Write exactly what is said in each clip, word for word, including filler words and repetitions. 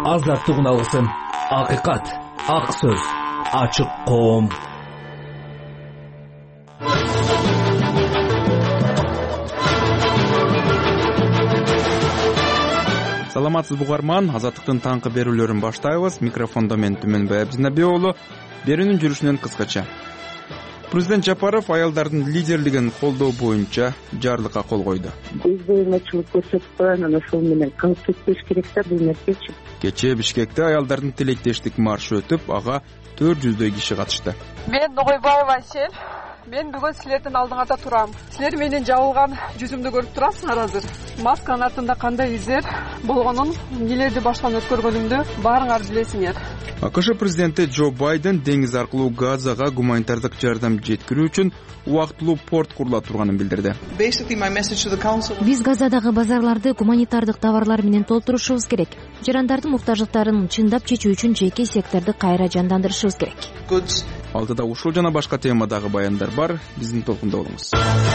Азаттыгын алгысың. Акыйкат, ак сөз, ачык коом. Саламатсыз бугарман, Азаттыктын таңкы берүүлөрүн баштайбыз. Микрофондо мен Түмөнбай Абдинабиоğlu. Берүүнүн жүрүшүнөн кыскача. Президент Жапаров аялдардын лидерлигин колдоо боюнча жарлыкка кол койду. Өзбөймөчүлүк көрсөтүп анан ошол менен калып кетпеш керек да бул нерсечи. Кечээ Бишкекте аялдардын тилектештик маршы өтүп, ага төрт жүздөй киши катышты. Мен Ногойбаева Айсел. Мен бүгүн силердин алдыңарда турам. Силер менин жабылган жүзүмдү көрүп турасыңар азыр. Масканын артында кандай издер болгонун, эмнелерди баштан өткөргөнүмдү баарыңар билесиңер. АКШ президенти Джо Байден деңиз аркылуу Газага гуманитардык жардам жеткирүү үчүн убактылуу порт курула турганын билдирди. Биз Газадагы базарларды гуманитардык товарлар менен толтурушубуз керек. Жарандардын муктаждыктарын чындап чечүү үчүн жеке секторду кайра жандандырышыбыз керек. Алдыда ушул жана башка темадагы баяндар бар. Биздин толкунда болуңуз.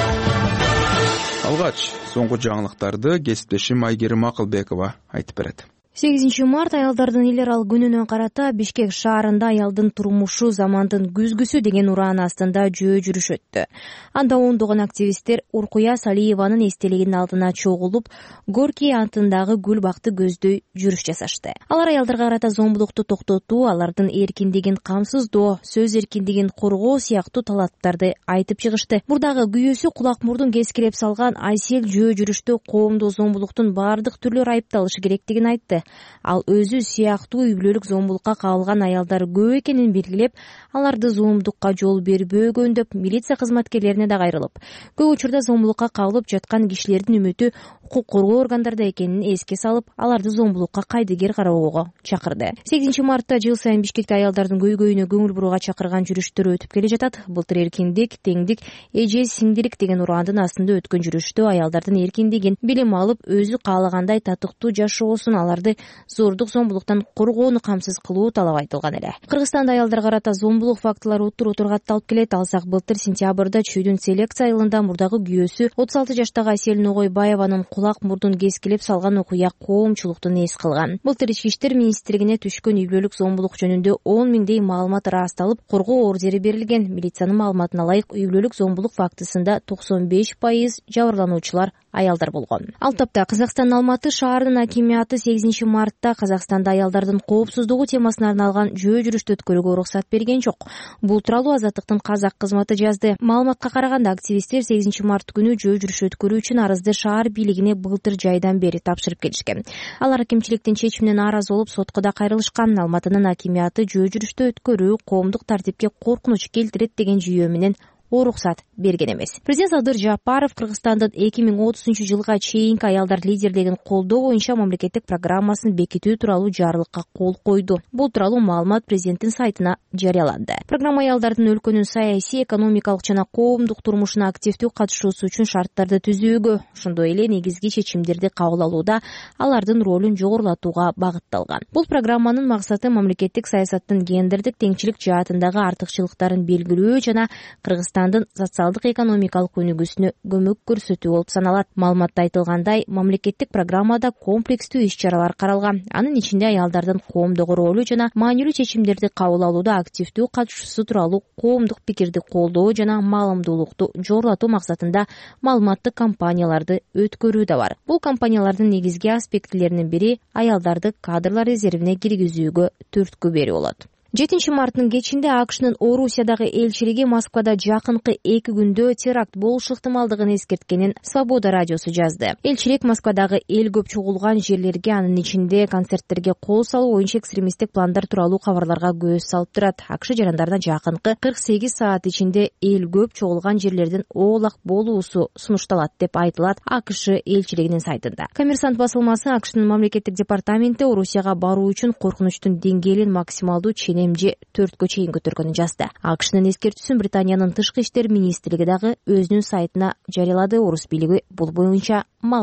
Алгач, соңку жаңылыктарды кесиптешим Айгерим Акылбекова айтып берет. сегизинчи март аялдардын эл аралык күнүнө карата Бишкек шаарында аялдын турмушу замандын күзгүсү деген ураан астында жөө жүрүш өттү. Анда ондогон активисттер Уркуя Салиеванын эстелигинин алдына чогулуп, Горький атындагы гүл бакты көздөй жүрүш жасашты. Алар аялдарга карата зомбулукту токтотуу, алардын эркиндигин камсыздоо, сөз эркиндигин коргоо сыяктуу талаптарды айтып чыгышты. Бурдагы күйөөсү кулак мурдун кескилеп салган Айсел жөө жүрүштө коомдо зомбулуктун баардык түрлөрү айыпталышы керектигин айтты. Ал өзү сыяктуу үй бүлөлүк зомбулукка кабылган аялдар көп экенин белгилеп, аларды зомбулукка жол бербөөгөн деп милиция кызматкерлерине да кайрылып, көп учурда зомбулукка кабылып жаткан кишилердин үмүтү укук коргоо органдарда экенин эске салып, аларды зомбулукка кайдыгер кароого чакырды. сегизинчи мартта жыл сайын Бишкекте аялдардын көйгөйүнө көңүл бурууга чакырган жүрүштөр өтүп келе жатат. Былтыр эркиндик, теңдик, эже сиңдирик деген ураандын астында өткөн жүрүштө аялдардын эркиндигин, билим алып, өзү каалагандай татыктуу жашоосун, аларды зордук зомбулуктан коргоону камсыз кылуу талап айтылган эле. Кыргызстанда аялдарга карата зомбулук фактылары уттур утур катталып келет. Алсак былтыр сентябрда чүйдүн селекция айылында мурдагы күйөөсү отуз алты жаштагы Айсел Ногойбаеванын кулак мурдун кескилеп салган окуя коомчулуктун эс кылган. Былтыр Ички иштер министрлигине түшкөн үй бүлөлүк зомбулук жөнүндө он миңдей маалымат ырасталып, коргоо ордери берилген. Милициянын маалыматына ылайык, үй бүлөлүк зомбулук фактысында токсон беш пайыз жабырлануучулар аялдар болгон. Ал тапта Казакстан Алматы шаарынын акимиаты сегизинчи мартта Казакстанда аялдардын коопсуздугу темасына арналган жөө жүрүштү өткөрүүгө уруксат берген жок. Бул тууралуу Азаттыктын казак кызматы жазды. Маалыматка караганда, активисттер сегизинчи март күнү жөө жүрүш өткөрүү үчүн арызды шаар бийлигине былтыр жайдан бери тапшырып келишкен. Алар акимчиликтин чечимине нааразы болуп, сотко да кайрылышкан. Алматынын акимиаты жөө жүрүштү өткөрүү коомдук тартипке коркунуч келтирет деген жүйөө менен уруксат берген эмес. Президент Садыр Жапаров Кыргызстандын эки миң отузунчу жылга чейинки аялдар лидерлигин колдоо боюнча мамлекеттик программасын бекитүү тууралуу жарлыкка кол койду. Бул тууралуу маалымат президенттин сайтына жарыяланды. Программа аялдардын өлкөнүн саясий, экономикалык жана коомдук турмушуна активдүү катышуусу үчүн шарттарды түзүүгө, ошондой эле негизги чечимдерди кабыл алууда алардын ролун жогорулатууга багытталган. Бул программанын максаты мамлекеттик саясаттын гендердик теңчилик жаатындагы артыкчылыктарын белгилөө жана Кыргызстандын социалдык экономикалык өнүгүүсүнө көмөк көрсөтүү болуп саналат. Маалыматта айтылгандай, мамлекеттик программада комплекстүү иш-чаралар каралган. Анын ичинде аялдардын коомдогу ролу жана маанилүү чечимдерди кабыл алууда активдүү катышуусу тууралуу коомдук пикирди колдоо жана маалымдуулукту жогорулатуу максатында маалыматтык кампанияларды өткөрүү да бар. Бул кампаниялардын негизги аспектилеринин бири аялдарды кадрлар резервине киргизүүгө түрткү берүү болот. жетинчи марттын кечинде АКШнын Орусиядагы элчилиги Москвада жакынкы эки күндө теракт болуш ыктымалдыгын эскерткенин Свобода радиосу жазды. Элчилик Москвадагы эл көп чогулган жерлерге, анын ичинде концерттерге кол салуу боюнча экстремисттик пландар тууралуу кабарларга көз салып турат. АКШ жарандарына жакынкы кырк сегиз саат ичинде эл көп чогулган жерлердин оолак болуусу сунушталат деп айтылат АКШ элчилигинин сайтында. Коммерсант басылмасы АКШнын мамлекеттик департаменти Орусияга баруу үчүн коркунучтун деңгээлин максималдуу ченемже төрткө чейин көтөргөнүн жазды. АКШнын эскертүүсүн Британиянын тышкы иштер министрлиги дагы өзүнүн сайтына жарыялады. Орус бийлиги бул боюнча маалымат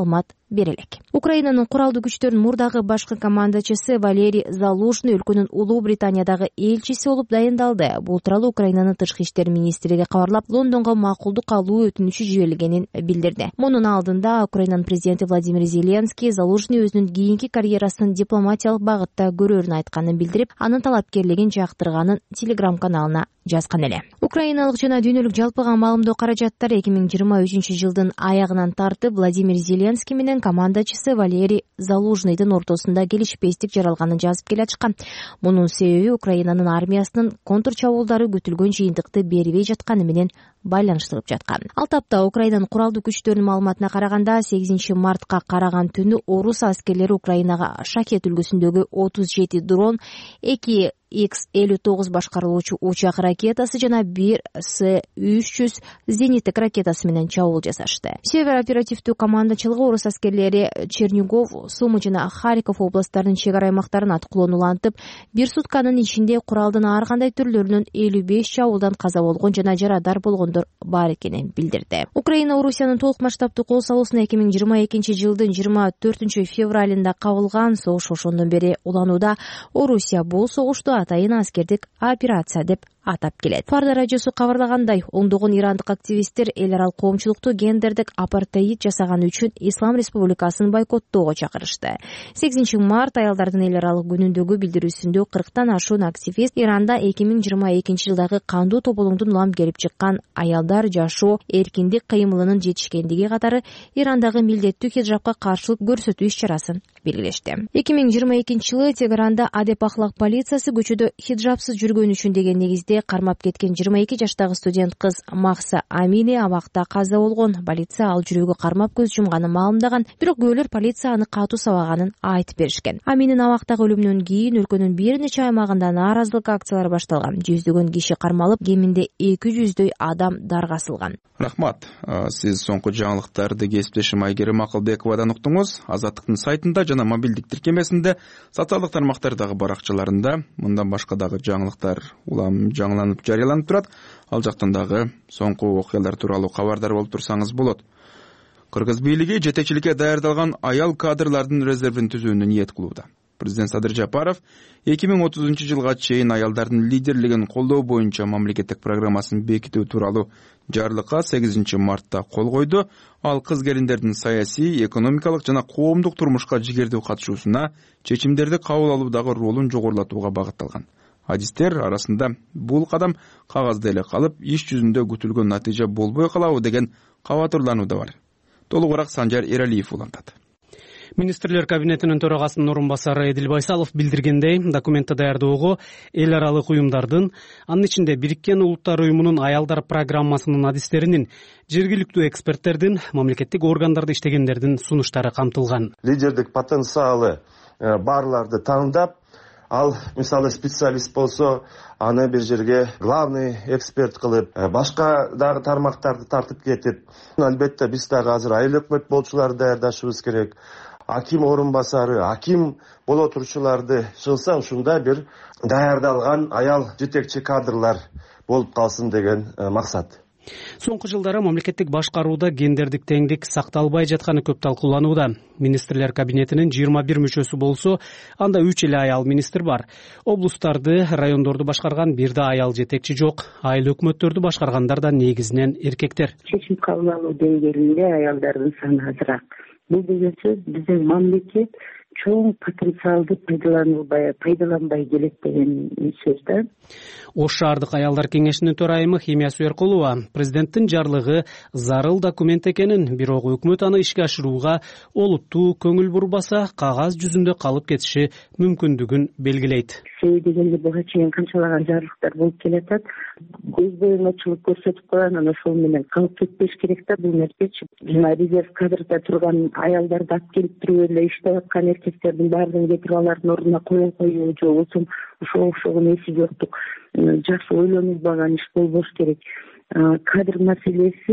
бере элек. Украинанын куралдуу күчтөрүнүн мурдагы башкы командачысы Валерий Залужный өлкөнүн Улуу Британиядагы элчиси болуп дайындалды. Бул тууралуу Украинанын тышкы иштер министрлиги кабарлап, Лондонго макулдук алуу өтүнүчү жиберилгенин билдирди. Мунун алдында Украинанын президенти Владимир Зеленский Залужный өзүнүн кийинки карьерасын дипломатиялык багытта көрөрүн айтканын билдирип, анын талапкерлигин жактырганын телеграм-каналына жазган эле. Украиналык жана дүйнөлүк жалпыга маалымдоо каражаттары эки миң жыйырма үчүнчү жылдын аягынан тартып Владимир Зеленский менен командачысы Валерий Залужныйдын ортосунда келишпестик жаралганын жазып келе жаткан. Мунун себеби Украинанын армиясынын контрчабуулдары күтүлгөн жыйынтыкты бербей жатканы менен байланыштырылып жаткан. Ал тапта Украинанын куралдуу күчтөрүнүн маалыматына караганда, сегизинчи мартка караган түнү орус аскерлери Украинага Шахет үлгүсүндөгү отуз жети дрон, эки икс элүү тогуз башкарылуучу учак ракетасы жана бир С үч жүз зениттик ракетасы менен чабуул жасашты. Север оперативдүү командачылыгы орус аскерлери Чернигов, Сумы жана Харьков областтарынын чек ара аймактарын аткылоону улантып, бир сутканын ичинде куралдын ар кандай түрлөрүнөн элүү беш чабуулдан каза болгон жана жарадар болгондор бар экенин билдирди. Украина Орусиянын толук масштабтуу кол салуусуна эки миң жыйырма экинчи жылдын жыйырма төртүнчү февралында кабылган. Согуш ошондон бери уланууда. Орусия бул согушту атайын аскердик операция деп атап келет. Фарда радиосу кабарлагандай, ондогон ирандык активисттер эл аралык коомчулукту гендердик апартеид жасаганы үчүн Ислам Республикасын бойкоттоого чакырышты. сегизинчи март аялдардын эл аралык күнүндөгү билдирүүсүндө кырктан ашуун активист Иранда эки миң жыйырма экинчи жылдагы кандуу тоболоңдун улам келип чыккан аялдар жашоо эркиндик кыймылынын жетишкендиги катары Ирандагы милдеттүү хиджабка каршылык көрсөтүү иш-чарасын белгилешти. эки миң жыйырма экинчи жылы Тегеранда адеп ахлак полициясы көчөдө хиджабсыз жүргөн үчүн деген негизде кармап кеткен жыйырма эки жаштагы студент кыз Махса Амини абакта каза болгон. Полиция ал жүрөгү кармап көз жумганын маалымдаган, бирок күбөлөр полиция аны катуу сабаганын айтып беришкен. Аминин абактагы өлүмүнөн кийин өлкөнүн бир нече аймагында нааразылык акциялары башталган. Жүздөгөн киши кармалып, кеминде эки жүздөй адам дарга асылган. Рахмат. Сиз соңку жаңылыктарды кесиптешим Айгерим Акылбековадан уктуңуз. Азаттыктын сайтында жана мобилдик тиркемесинде, социалдык тармактардагы баракчаларында мындан башка дагы жаңылыктар улам жаңыланып жарыяланып турат. Ал жактан дагы соңку окуялар тууралуу кабардар болуп турсаңыз болот. Кыргыз бийлиги жетекчиликке даярдалган аял кадрлардын резервин түзүүнү ниет кылууда. Президент Садыр Жапаров эки миң отузунчу жылга чейин аялдардын лидерлигин колдоо боюнча мамлекеттик программасын бекитүү тууралуу жарлыкка сегизинчи мартта кол койду. Ал кыз келиндердин саясий, экономикалык жана коомдук турмушка жигердүү катышуусуна чечимдерди кабыл алуудагы ролун жогорулатууга багытталган. Адистер арасында бул кадам кагазда эле калып, иш жүзүндө күтүлгөн натыйжа болбой калабы деген кабатырлануу да бар. Толугураак Санжар Эралиев улантат. Министрлер кабинетинин төрагасынын орун басары Эдил Байсалов билдиргендей, документти даярдоого эл аралык уюмдардын, анын ичинде Бириккен Улуттар уюмунун аялдар программасынын адистеринин, жергиликтүү эксперттердин, мамлекеттик органдарда иштегендердин сунуштары камтылган. Лидердик потенциалы барларды тандап, ал мисалы специалист болсо, аны бир жерге главный эксперт кылып, башка дагы тармактарды тартып кетип, албетте биз дагы азыр айыл өкмөт болчуларды даярдашыбыз керек. Аким орун басары, аким боло турчуларды чыгса, ушунда бир даярдалган аял жетекчи кадрлар болуп калсын деген максат. Соңку жылдары мамлекеттик башкарууда гендердик теңдик сакталбай жатканы көп талкууланууда. Министрлер кабинетинин жыйырма бир мүчөсү болсо, анда үч эле аял министр бар. Облустарды, райондорду башкарган бир да аял жетекчи жок. Айыл өкмөттөрдү башкаргандар да негизинен эркектер. Чечим кабыл алуу деңгээлинде аялдардын саны азыраак. Бул деген сөз биздин мамлекет чоң потенциалды пайдаланылбай, пайдаланбай келет деген сөз да. Ош шаардык аялдар кеңешинин төрайымы Химия Суяркулова президенттин жарлыгы зарыл документ экенин, бирок өкмөт аны ишке ашырууга олуттуу көңүл бурбаса, кагаз жүзүндө калып кетиши мүмкүндүгүн белгилейт. Себеби дегенде буга чейин канчалаган жарлыктар болуп келатат. Көз боюмчулук көрсөтүп коюлган, анан ошол менен калып кетпеш керек да бул нерсечи. Жана резерв кадрда турган аялдарды алып келип туруп эле иштеп аткан эркектердин баардыгын кетирип алардын ордуна кое коюу же болбосо ошого окшогон эси жоктук жакшы ойлонулбаган иш болбош керек. Кадр маселеси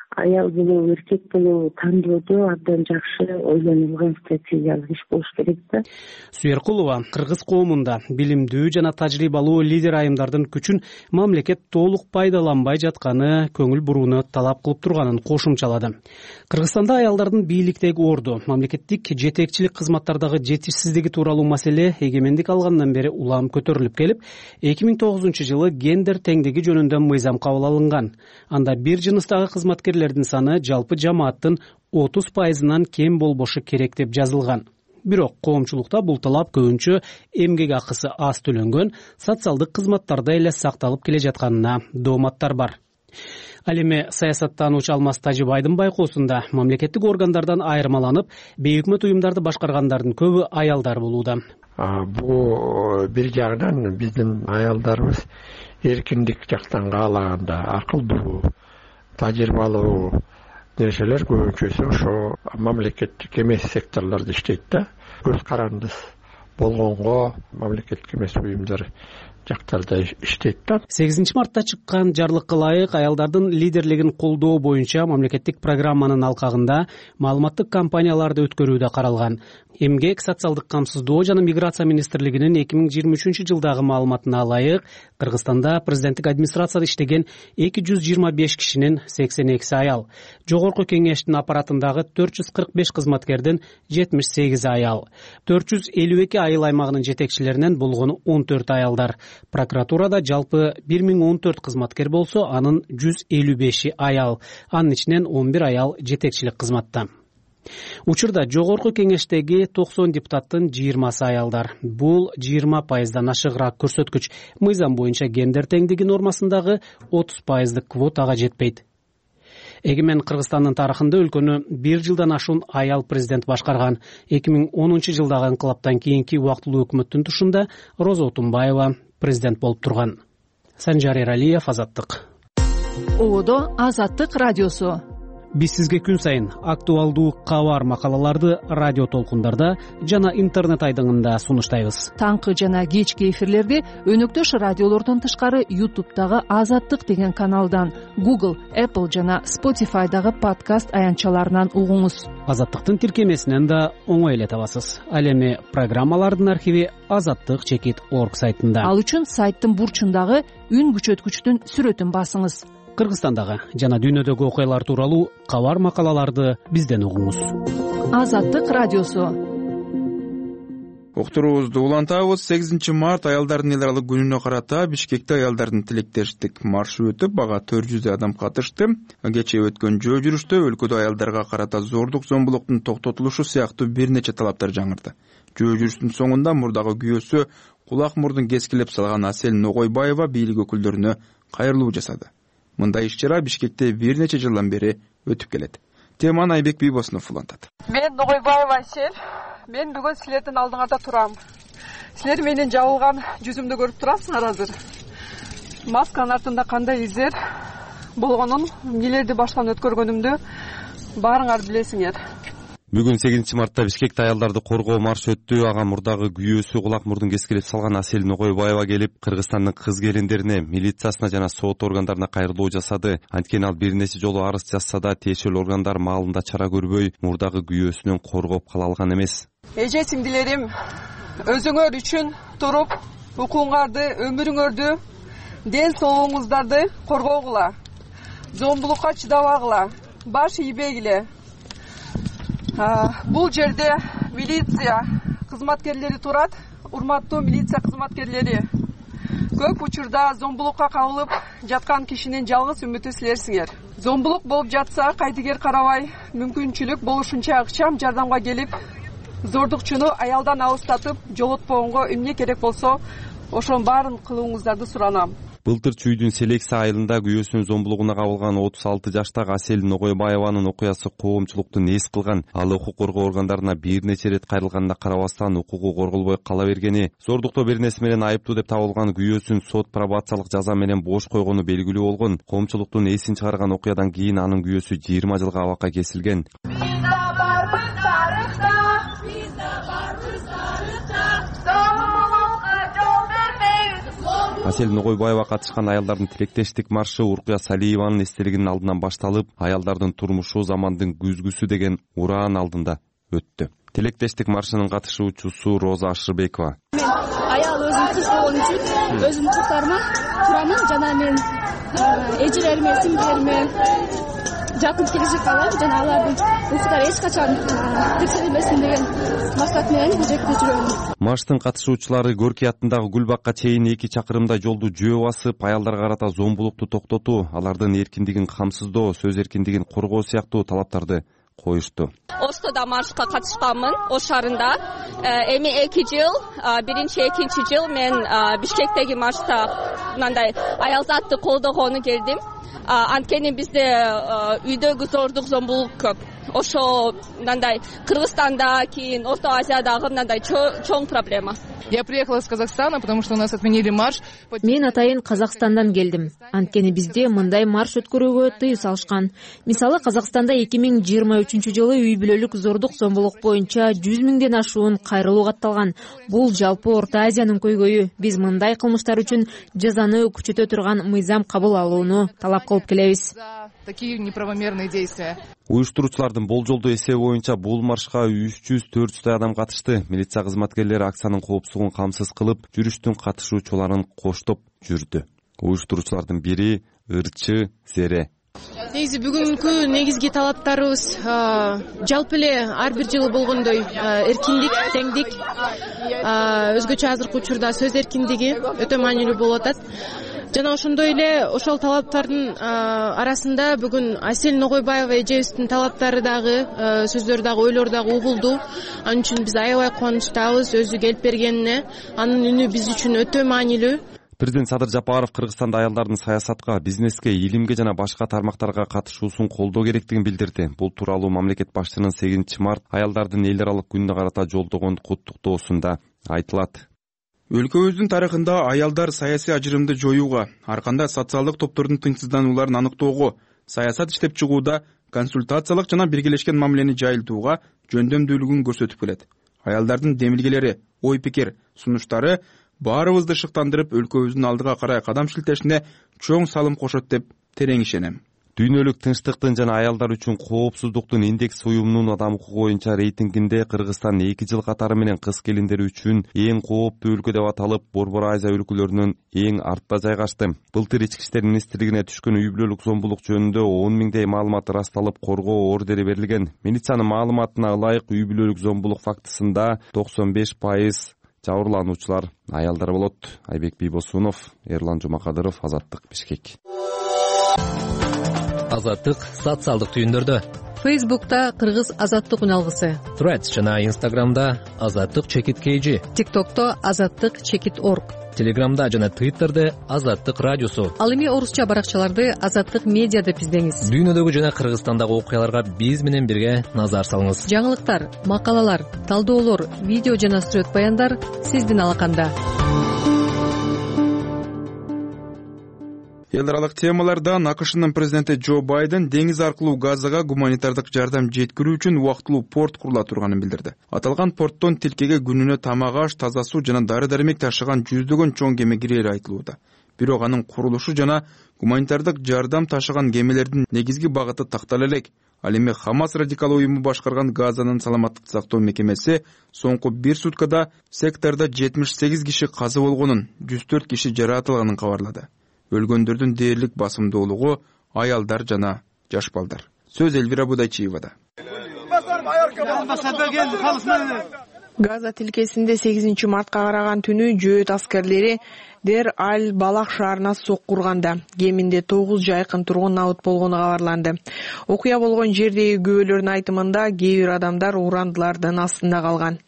аял болобу эркек болобу тандоодо абдан жакшы ойлонулган стратегиялык иш болуш керек да. Суяркулова кыргыз коомунда билимдүү жана тажрыйбалуу лидер айымдардын күчүн мамлекет толук пайдаланбай жатканы көңүл бурууну талап кылып турганын кошумчалады. Кыргызстанда аялдардын бийликтеги орду, мамлекеттик жетекчилик кызматтардагы жетишсиздиги тууралуу маселе эгемендик алгандан бери улам көтөрүлүп келип, эки миң тогузунчу жылы гендер теңдиги жөнүндө мыйзам кабыл алынган. Анда бир жыныстагы кызматкерлердин саны жалпы жамааттын отуз пайызынан кем болбошу керек деп жазылган. Бирок коомчулукта бул талап көбүнчө эмгек акысы аз төлөнгөн социалдык кызматтарда эле сакталып келе жатканына дооматтар бар. Ал эми саясаттануучу Алмаз Тажибайдын байкоосунда мамлекеттик органдардан айырмаланып, бейөкмөт уюмдарды башкаргандардын көбү аялдар болууда. Бул бир жагынан биздин аялдарыбыз эркиндик жактан каалаганда акылдуу, тажрыйбалуу нерселер көбүнчөсү ошо мамлекеттик эмес секторлордо иштейт да. Көз карандысыз болгонго мамлекеттик эмес уюмдар жактарда иштейт да. сегизинчи мартта чыккан жарлыкка ылайык аялдардын лидерлигин колдоо боюнча мамлекеттик программанын алкагында маалыматтык кампанияларды өткөрүү да каралган. Эмгек, социалдык камсыздоо жана миграция министрлигинин эки миң жыйырма үчүнчү жылдагы маалыматына ылайык, Кыргызстанда президенттик администрацияда иштеген эки жүз жыйырма беш кишинин сексен экиси аял, жогорку кеңештин аппаратындагы төрт жүз кырк беш кызматкердин жетимиш сегизи аял, төрт жүз элүү эки айыл аймагынын жетекчилеринен болгону он төрт аялдар. Прокуратурада жалпы бир миң он төрт кызматкер болсо, анын жүз элүү беши аял, анын ичинен он бир аял жетекчилик кызматта. Учурда жогорку кеңештеги токсон депутаттын жыйырмасы аялдар. Бул жыйырма пайыздан ашыгыраак көрсөткүч. Мыйзам боюнча гендер теңдиги нормасындагы отуз пайыздык квотага жетпейт. Эгемен Кыргызстандын тарыхында өлкөнү бир жылдан ашуун аял президент башкарган. эки миң онунчу жылдагы инкылаптан кийинки убактылуу өкмөттүн тушунда Роза Отунбаева президент болуп турган. Санжар Эралиев, Азаттык. Одо Азаттык радиосу. Биз сизге күн сайын актуалдуу кабар макалаларды радио толкундарда жана интернет айдыңында сунуштайбыз. Таңкы жана кечки эфирлерди өнөктөш радиолордон тышкары ютубтагы Азаттык деген каналдан, Google, Apple жана Spotify'дагы подкаст аянтчаларынан угуңуз. Азаттыктын тиркемесинен да оңой эле табасыз. Ал эми программалардын архиви азаттык чекит орг сайтында. Ал үчүн сайттын бурчундагы үн күчөткүчтүн сүрөтүн басыңыз. Кыргызстандагы жана дүйнөдөгү окуялар тууралуу кабар макалаларды бизден угуңуз. Азаттык радиосу. Уктуруубузду улантабыз. сегизинчи март аялдардын эл аралык күнүнө карата Бишкекте аялдардын тилектештик маршу өтүп, бага төрт жүздөй адам катышты. Кечээ өткөн жөө жүрүштө өлкөдө аялдарга карата зордук, зомбулуктун токтотулушу сыяктуу бир нече талаптар жаңырды. Жөө жүрүштүн соңунда мурдагы күйөөсү кулак мурдун кескилеп салган Асель Ногойбаева бийлик өкүлдөрүнө кайрылуу жасады. Мындай иш-чара Бишкекте бир нече жылдан бери өтүп келет. Теманы Айбек Бийбосунов улантат. Мен Ногойбаева Асель. Мен бүгүн силердин алдыңарда турам. Силер менин жабылган жүзүмдү көрүп турасыңар азыр. Масканын артында кандай издер болгонун, эмнелерди баштан өткөргөнүмдү баарыңар билесиңер. Бүгүн сегизинчи мартта Бишкекте аялдарды коргоо марш өттү. Ага мурдагы күйөөсү кулак мурдун кескилеп салган Асель Ногойбаева келип, Кыргызстандын кыз келиндерине, милициясына жана сот органдарына кайрылуу жасады. Анткени ал бир нече жолу арыз жазса да, тиешелүү органдар маалында чара көрбөй, мурдагы күйөөсүнөн коргоп кала алган эмес. Эже сиңдилерим, өзүңөр үчүн туруп, укуңарды, өмүрүңөрдү, ден соолугуңуздарды коргогула. Зомбулукка чыдабагыла, баш ийбегиле. Бул жерде милиция кызматкерлери турат. Урматтуу милиция кызматкерлери, көп учурда зомбулукка кабылып жаткан кишинин жалгыз үмүтү силерсиңер. Зомбулук болуп жатса, кайдыгер карабай, мүмкүнчүлүк болушунча ыкчам жардамга келип, зордукчуну аялдан алыстатып, жолотпогонго эмне керек болсо, ошонун баарын кылууңуздарды суранам. Былтыр Чүйдүн Селекса айылында күйөөсүнүн зомбулугуна кабылган отуз алты жаштагы Асель Ногойбаеванын окуясы коомчулукту нээс кылган. Ал укук коргоо органдарына бир нече рет кайрылганына карабастан укугу корголбой кала бергени, зордуктоо бир нерсе менен айыптуу деп табылган күйөөсүн сот пробациялык жаза менен бош койгону белгилүү болгон. Коомчулуктун эсин чыгарган окуядан кийин анын күйөөсү жыйырма жылга абакка кесилген. Асель Ногойбаева катышкан аялдардын тилектештик маршы Уркуя Салиеванын эстелигинин алдынан башталып, аялдардын турмушу замандын күзгүсү деген ураан алдында өттү. Тилектештик маршынын катышуучусу Роза Ашырбекова. Мен аял өзүм кыз болгон үчүн өзүм чуртарыма турамын жана мен эжелериме, сиңдилериме жакын келечек каалайм жана алардын укуктары эч качан текшерилбесин деген максат менен бул жерде жүрөм. Марштын катышуучулары Горький атындагы Гүлбакка чейин эки чакырымдай жолду жөө басып, аялдарга карата зомбулукту токтотуу, алардын эркиндигин камсыздоо, сөз эркиндигин коргоо сыяктуу талаптарды коюшту. Остода маршка катышканмын, Ош шаарында. Эми эки жыл, биринчи, экинчи жыл мен Бишкектеги маршта мындай аялзатты колдогону келдим. Анткени бизде үйдөгү зордук, зомбулук көп. Ошо мындай Кыргызстанда, кийин Орто Азиядагы мындай чоң проблема. Я приехала из Казахстана, потому что у нас отменили марш. Мен атайын Казакстандан келдим. Анткени бизде мындай марш өткөрүүгө тыюу салышкан. Мисалы, Казакстанда эки миң жыйырма үчүнчү жылы үй бүлөлүк зордук, зомбулук боюнча жүз миңден ашуун кайрылуу катталган. Бул жалпы Орто Азиянын көйгөйү. Биз мындай кылмыштар үчүн жазаны күчөтө турган мыйзам кабыл алууну талап кылып келебиз. Такие неправомерные действия. Уюштуруучулардын болжолдуу эсеби боюнча бул маршка үч жүз төрт жүздөй адам катышты. Милиция кызматкерлери акциянын коопсуздугун камсыз кылып, жүрүштүн катышуучуларын коштоп жүрдү. Уюштуруучулардын бири Ырчы Зере. Негизи бүгүнкү негизги талаптарыбыз жалпы эле ар бир жылы болгондой эркиндик, теңдик, өзгөчө азыркы учурда сөз эркиндиги өтө маанилүү болуп атат. Жана ошондой эле ошол талаптардын арасында бүгүн Асель Ногойбаева эжебиздин талаптары дагы, сөздөрү дагы, ойлору дагы угулду. Анын үчүн биз аябай кубанычтабыз өзү келип бергенине. Анын үнү биз үчүн өтө маанилүү. Президент Садыр Жапаров Кыргызстанда аялдардын саясатка, бизнеске, илимге жана башка тармактарга катышуусун колдоо керектигин билдирди. Бул тууралуу мамлекет башчынын сегизинчи март аялдардын эл аралык күнүнө карата жолдогон куттуктоосунда айтылат. Өлкөбүздүн тарыхында аялдар саясий ажырымды жоюуга, ар кандай социалдык топтордун тынчсызданууларын аныктоого, саясат иштеп чыгууда, консультациялык жана биргелешкен мамилени жайылтууга жөндөмдүүлүгүн көрсөтүп келет. Аялдардын демилгелери, ой пикир, сунуштары баарыбызды шыктандырып, өлкөбүздүн алдыга карай кадам шилтешине чоң салым кошот деп терең ишенем. Дүйнөлүк тынчтыктын жана аялдар үчүн коопсуздуктун индекс уюмунун адам укугу боюнча рейтингинде Кыргызстан эки жыл катары менен кыз келиндер үчүн эң кооптуу өлкө деп аталып, Борбор Азия өлкөлөрүнүн эң артта жайгашты. Былтыр Ички иштер министрлигине түшкөн үй бүлөлүк зомбулук жөнүндө он миңдей маалымат ырасталып, коргоо ордери берилген. Милициянын маалыматына ылайык үй бүлөлүк зомбулук фактысында токсон беш пайыз жабырлануучулар аялдар болот. Айбек Бийбосунов, Эрлан Жумакадыров, Азаттык, Бишкек. Азаттык социалдык түйүндөрдө. Фейсбукта Кыргыз Азаттык үналгысы. Threads жана Инстаграмда Азаттык чекит kg. ТикТокто Азаттык чекит орг. Телеграмда жана Твиттерде Азаттык радиосу. Ал эми орусча баракчаларды Азаттык медиа деп издеңиз. Дүйнөдөгү жана Кыргызстандагы окуяларга биз менен бирге назар салыңыз. Жаңылыктар, макалалар, талдоолор, видео жана сүрөт баяндар сиздин алаканда. Эл аралык темалардан АКШнын президенти Джо Байден деңиз аркылуу Газага гуманитардык жардам жеткирүү үчүн убактылуу порт курула турганын билдирди. Аталган порттон тилкеге күнүнө тамак аш, таза суу жана дары-дармек ташыган жүздөгөн чоң кеме кирери айтылууда. Бирок анын курулушу жана гуманитардык жардам ташыган кемелердин негизги багыты тактала элек. Ал эми Хамас радикал уюму башкарган Газанын саламаттык сактоо мекемеси соңку бир суткада сектордо жетимиш сегиз киши каза болгонун, жүз төрт киши жаратылганын кабарлады. Өлгөндөрдүн дээрлик басымдуулугу аялдар жана жаш балдар. Сөз Элвира Будайчиевада. Газа тилкесинде сегизинчи мартка караган түнү жөөт аскерлери Дер Аль-Балах шаарына сокку урганда кеминде тогуз жайкын тургун набыт болгону кабарланды. Окуя болгон жердеги күбөлөрдүн айтымында кээ бир адамдар урандылардын астында калган.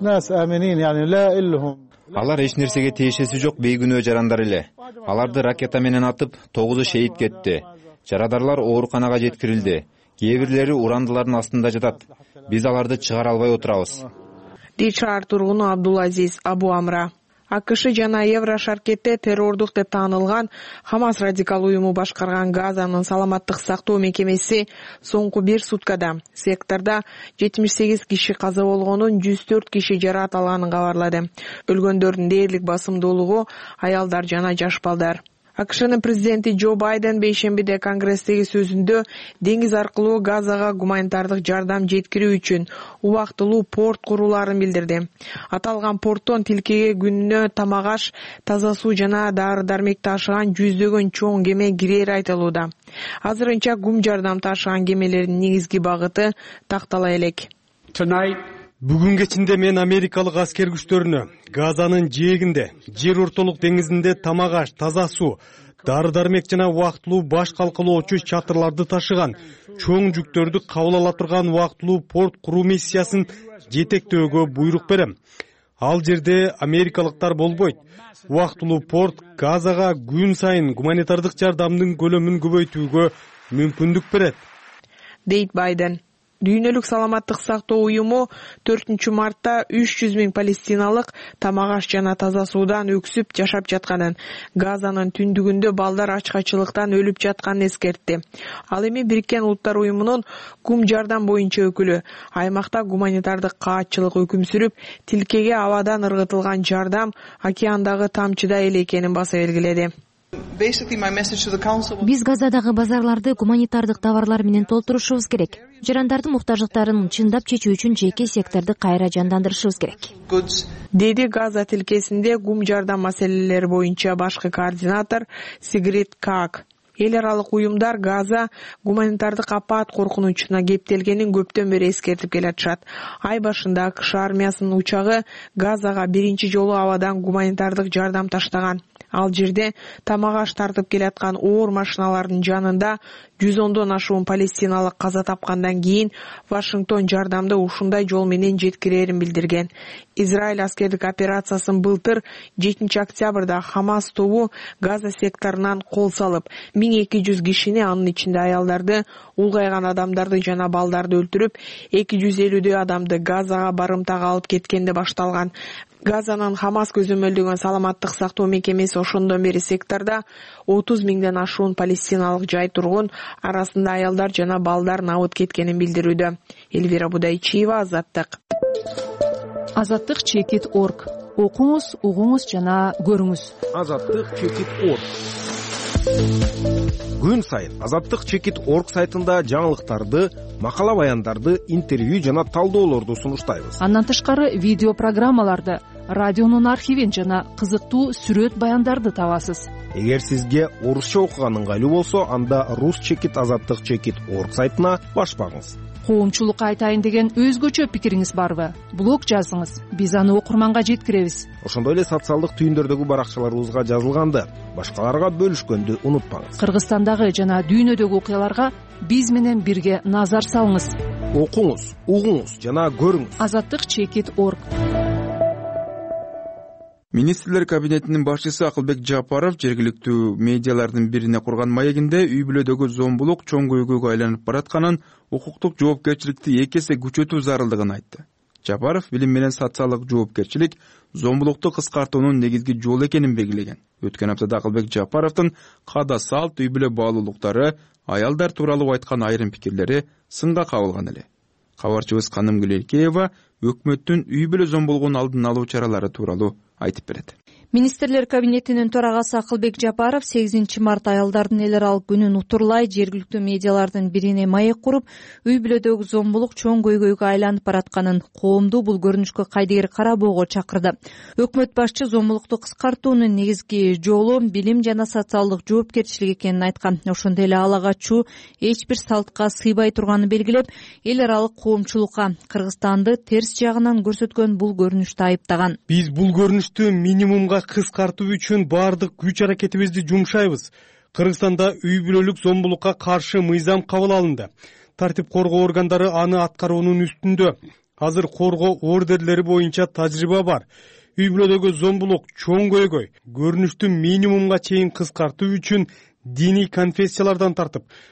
Алар эч нерсеге тиешеси жок бейгүнөө жарандар эле. Аларды ракета менен атып, тогузу шейит кетти. Жарадарлар ооруканага жеткирилди. Кээ бирлери урандылардын астында жатат. Биз аларды чыгара албай отурабыз. Дейт шаар тургуну Абдулазиз Абу Амра. АКШ жана Еврошаркетте террордук деп таанылган Хамас радикал уюму башкарган Газанын саламаттык сактоо мекемеси соңку бир суткада секторда жетимиш сегиз киши каза болгонун, жүз төрт киши жараат алганын кабарлады. Өлгөндөрдүн дээрлик басымдуулугу аялдар жана жаш балдар. АКШнын президенти Джо Байден бейшембиде Конгресстеги сөзүндө деңиз аркылуу Газага гуманитардык жардам жеткирүү үчүн убактылуу порт куруларын билдирди. Аталган порттон тилкеге күнүнө тамак аш, таза суу жана дары-дармек ташыган жүздөгөн чоң кеме кирери айтылууда. Азырынча гум жардам ташыган кемелердин негизги багыты тактала элек. Бүгүн кечинде мен америкалык аскер күчтөрүнө Газанын жээгинде, жер ортолук деңизинде тамак аш, таза суу, дары-дармек жана убактылуу баш калкалоочу чатырларды ташыган чоң жүктөрдү кабыл ала турган убактылуу порт куруу миссиясын жетектөөгө буйрук берем. Ал жерде америкалыктар болбойт. Убактылуу порт Газага күн сайын гуманитардык жардамдын көлөмүн көбөйтүүгө мүмкүндүк берет, дейт Байден. Дүйнөлүк саламаттык сактоо уюму төртүнчү мартта үч жүз миң палестиналык тамак аш жана таза суудан өксүп жашап жатканын, Газанын түндүгүндө балдар ачкачылыктан өлүп жатканын эскертти. Ал эми Бириккен Улуттар уюмунун гум жардам боюнча өкүлү аймакта гуманитардык каатчылык өкүм сүрүп, тилкеге абадан ыргытылган жардам океандагы тамчыда эле экенин баса белгиледи. Биз Газадагы базарларды гуманитардык товарлар менен толтурушубуз керек. Жарандардын муктаждыктарын чындап чечүү үчүн жеке секторду кайра жандандырышыбыз керек, деди Газа тилкесинде гум жардам маселелери боюнча башкы координатор Сигрид Каак. Эл аралык уюмдар Газа гуманитардык апат коркунучуна кептелгенин көптөн бери эскертип келатышат. Ай башында АКШ армиясынын учагы Газага биринчи жолу абадан гуманитардык жардам таштаган. Ал жерде тамак аш тартып келаткан оор машиналардын жанында жүз ондон ашуун палестиналык каза тапкандан кийин Вашингтон жардамды ушундай жол менен жеткирерин билдирген. Израиль аскердик операциясын былтыр жетинчи октябрда Хамас тобу Газа секторунан кол салып, миң эки жүз кишини, анын ичинде аялдарды, улгайган адамдарды жана балдарды өлтүрүп, эки жүз элүүдөй адамды Газага барымтага алып кеткенде башталган. Газанын Хамас көзөмөлдөгөн саламаттык сактоо мекемеси ошондон бери секторда отуз миңден ашуун палестиналык жай тургун, арасында аялдар жана балдар набыт кеткенин билдирүүдө. Элвира Будайчиева, Азаттык. Азаттык чекит орг. Окуңуз, угуңуз жана көрүңүз. Азаттык чекит орг. Күн сайын Азаттык чекит орг сайтында жаңылыктарды, макала баяндарды, интервью жана талдоолорду сунуштайбыз. Андан тышкары видео программаларды, радионун архивин жана кызыктуу сүрөт баяндарды табасыз. Эгер сизге орусча окуган ыңгайлуу болсо, анда рус чекит азаттык чекит орг сайтына баш багыңыз. Коомчулукка айтайын деген өзгөчө пикириңиз барбы? Блог жазыңыз, биз аны окурманга жеткиребиз. Ошондой эле социалдык түйүндөрдөгү баракчаларыбызга жазылганды, башкаларга бөлүшкөндү унутпаңыз. Кыргызстандагы жана дүйнөдөгү окуяларга биз менен бирге назар салыңыз. Окуңуз, угуңуз жана көрүңүз. Азаттык чекит орг. Министрлер кабинетинин башчысы Акылбек Жапаров жергиликтүү медиалардын бирине курган маегинде үй бүлөдөгү зомбулук чоң көйгөйгө айланып баратканын, укуктук жоопкерчиликти эки эсе күчөтүү зарылдыгын айтты. Жапаров билим менен социалдык жоопкерчилик зомбулукту кыскартуунун негизги жолу экенин белгилеген. Өткөн аптада Акылбек Жапаровдун каада салт, үй бүлө баалуулуктары, аялдар тууралуу айткан айрым пикирлери сынга кабылган эле. Кабарчыбыз Каным Гүлелкеева өкмөттүн үй бүлө зомбулугунун алдын алуу чаралары тууралуу айтып берет. Министрлер кабинетинин төрагасы Акылбек Жапаров сегизинчи март аялдардын эл аралык күнүн утурлай жергиликтүү медиалардын бирине маек куруп, үй бүлөдөгү зомбулук чоң көйгөйгө айланып баратканын, коомду бул көрүнүшкө кайдыгер карабоого чакырды. Өкмөт башчы зомбулукту кыскартуунун негизги жолу билим жана социалдык жоопкерчилик экенин айткан. Ошондой эле ала качуу эч бир салтка сыйбай турганын белгилеп, эл аралык коомчулукка Кыргызстанды терс жагынан көрсөткөн бул көрүнүштү айыптаган. Биз бул көрүнүштү минимумга кыскартуу үчүн баардык күч аракетибизди жумшайбыз. Кыргызстанда үй бүлөлүк зомбулукка каршы мыйзам кабыл алынды. Тартип коргоо органдары аны аткаруунун үстүндө. Азыр коргоо ордерлери боюнча тажрыйба бар. Үй бүлөдөгү зомбулук чоң көйгөй. Көрүнүштү минимумга чейин кыскартуу үчүн диний конфессиялардан тартып,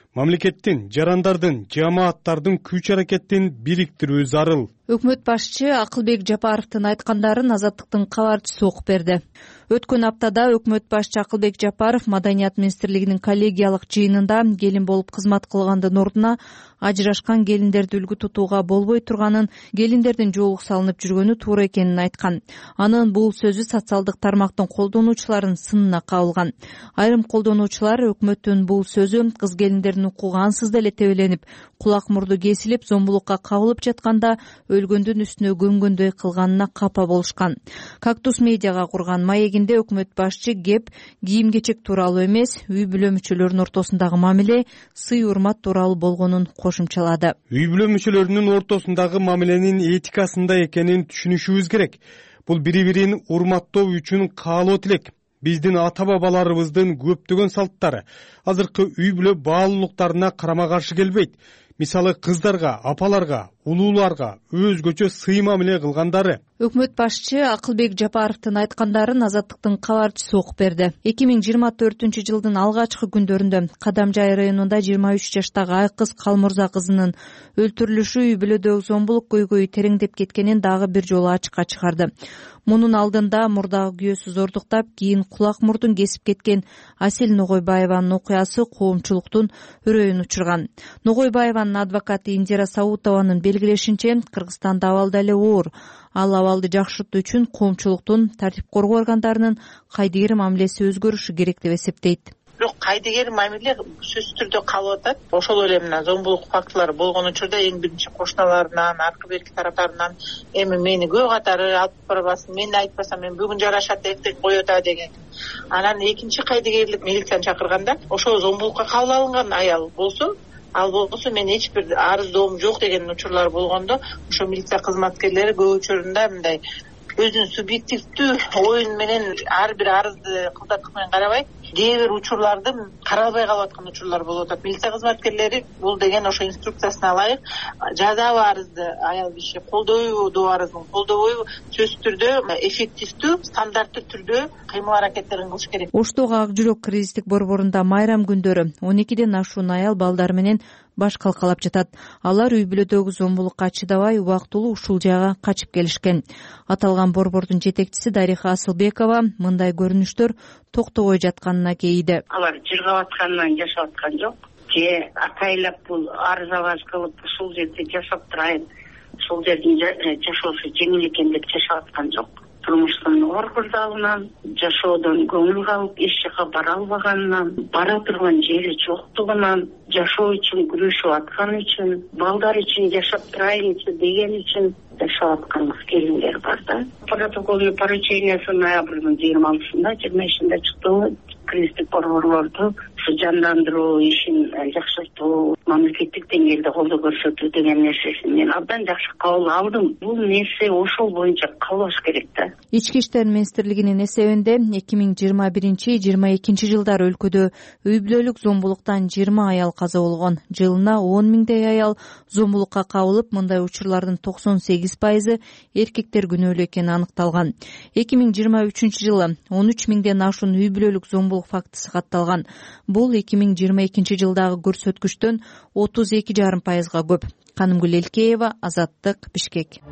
мамлекеттин, жарандардын, жамааттардын күч аракетин бириктирүү зарыл. Өкмөт башчы Акылбек Жапаровдун айткандарын Азаттыктын кабарчысы окуп берди. Өткөн аптада өкмөт башчы Акылбек Жапаров Маданият министрлигинин коллегиялык жыйынында келин болуп кызмат кылгандын ордуна ажырашкан келиндерди үлгү тутууга болбой турганын, келиндердин жоолук салынып жүргөнү туура экенин айткан. Анын бул сөзү социалдык тармактын колдонуучуларын сынына кабылган. Айрым колдонуучулар өкмөттүн бул сөзү кыз келиндердин укугу ансыз деле тебеленип, кулак мурду кесилип, зомбулукка кабылып жатканда өлгөндүн үстүнө көмгөндөй кылганына капа болушкан. Кактус медиага курган маегинде өкмөт башчы кеп кийим-кечек тууралуу эмес, үй бүлө мүчөлөрүнүн ортосундагы мамиле, сый урмат тууралуу болгонун кошумчалады. Үй бүлө мүчөлөрүнүн ортосундагы мамиленин этикасында экенин түшүнүшүбүз керек. Бул бири-бирин урматтоо үчүн каалоо тилек. Биздин ата-бабаларыбыздын көптөгөн салттары азыркы үй бүлө баалуулуктарына карама-каршы келбейт. Мисалы кыздарга, апаларга, улууларга өзгөчө сый мамиле кылгандары. Өкмөт башчы Акылбек Жапаровдун айткандарын Азаттыктын кабарчысы окуп берди. эки миң жыйырма төртүнчү жылдын алгачкы күндөрүндө Кадамжай районунда жыйырма үч жаштагы Айкыз Калмырза кызынын өлтүрүлүшү үй бүлөдөгү зомбулук көйгөйү тереңдеп кеткенин дагы бир жолу ачыкка чыгарды. Мунун алдында мурдагы күйөөсү зордуктап, кийин кулак мурдун кесип кеткен Асель Ногойбаеванын окуясы коомчулуктун үрөйүн учурган. Ногойбаеванын адвокаты Индира Саутованын белгилешинче, Кыргызстанда абал эле оор. Ал абалды жакшыртуу үчүн коомчулуктун, тартип коргоо органдарынын кайдыгер мамилеси өзгөрүшү керек деп эсептейт. Бирок кайдыгер мамиле сөзсүз түрдө калып атат. Ошол эле мына зомбулук фактылары болгон учурда эң биринчи кошуналарынан, аркы берки тараптарынан эми мени көө катары алып барбасын, мен айтпасам мен бүгүн жарашат, эртең коет а деген. Анан экинчи кайдыгерлик милицияны чакырганда, ошол зомбулукка кабыл алынган аял болсо, ал болсо мен эч бир арыздоом жок деген учурлар болгондо, ошо милиция кызматкерлери көп учурунда мындай өзүнүн субъективдүү оюн менен ар бир арызды кылдаттык менен карабай, кээ бир учурларды каралбай калып аткан учурлар болуп атат. Милиция кызматкерлери бул деген ошо инструкциясына ылайык жазабы арызды аял киши колдойбу, арыздын колдобойбу, сөзсүз түрдө эффективдүү, стандарттуу түрдө кыймыл аракеттерин кылыш керек. Оштогу Ак жүрөк кризистик борборунда майрам күндөрү он экиден ашуун аял балдар менен баш калкалап жатат. Алар үй бүлөдөгү зомбулукка чыдабай убактылуу ушул жайга качып келишкен. Аталган борбордун жетекчиси Дариха Асылбекова мындай көрүнүштөр токтобой жатканына кейиди. Алар жыргап атканынан жашап аткан жок. Же атайлап бул арыз абаз кылып ушул жерде жашап турайын, ушул жердин жашоосу жеңил экен деп жашап аткан жок. Турмуштун оор курдалынан, жашоодон көңүл калып, эч жака бара албаганынан, бара турган жери жоктугунан, жашоо үчүн күрөшүп аткан үчүн, балдар үчүн жашап турайынчы деген үчүн жашап аткан келиндер бар да. Протокольный поручениясы ноябрдын жыйырма алтысында, жыйырма бешинде чыкты. Кризистик борборлорду жандандыруу ишин жакшыртуу, мамлекеттик деңгээлде колдоо көрсөтүү деген нерсесин мен абдан жакшы кабыл алдым. Бул нерсе ошол боюнча калыш керек да. Ички иштер министрлигинин эсебинде эки миң жыйырма биринчи жыйырма экинчи жылдары өлкөдө үй бүлөлүк зомбулуктан жыйырма аял каза болгон. Жылына он миңдей аял зомбулукка кабылып, мындай учурлардын токсон сегиз пайызы эркектер күнөөлүү экени аныкталган. эки миң жыйырма үчүнчү жылы он үч миңден ашуун үй бүлөлүк зомбулук фактысы катталган. Бул эки миң жыйырма экинчи жылдагы көрсөткүчтөн отуз эки жарым пайызга көп. Канымгүл Элкеева, Азаттык, Бишкек.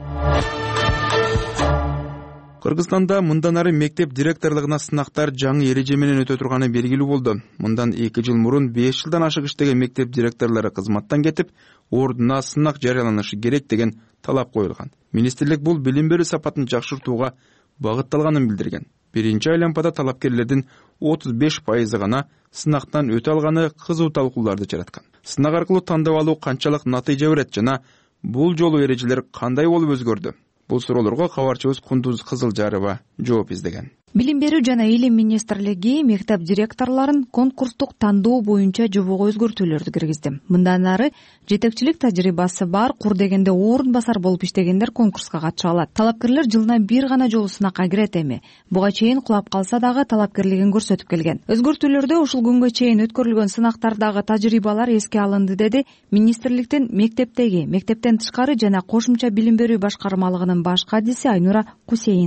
Кыргызстанда мындан ары мектеп директорлугуна сынактар жаңы эреже менен өтө турганы белгилүү болду. Мындан эки жыл мурун беш жылдан ашык иштеген мектеп директорлору кызматтан кетип, ордуна сынак жарыяланышы керек деген талап коюлган. Министрлик бул билим берүү сапатын жакшыртууга багытталганын билдирген. Биринчи айлампада талапкерлердин отуз беш пайызы гана сынактан өтө алганы кызуу талкууларды жараткан. Сынак аркылуу тандап алуу канчалык натыйжа берет жана бул жолу эрежелер кандай болуп өзгөрдү? Бул суроолорго кабарчыбыз Кундуз Кызылжарова жооп издеген. Билим берүү жана илим министрлиги мектеп директорлорун конкурстук тандоо боюнча жобого өзгөртүүлөрдү киргизди. Мындан ары жетекчилик тажрыйбасы бар, кур дегенде орун басар болуп иштегендер конкурска катыша алат. Талапкерлер жылына бир гана жолу сынакка кирет эми. Буга чейин кулап калса дагы талапкерлигин көрсөтүп келген. Өзгөртүүлөрдө ушул күнгө чейин өткөрүлгөн сынактардагы тажрыйбалар эске алынды, деди министрликтин мектептеги, мектептен тышкары жана кошумча билим берүү башкармалыгынын баш кадиси Айнура Кусейинова.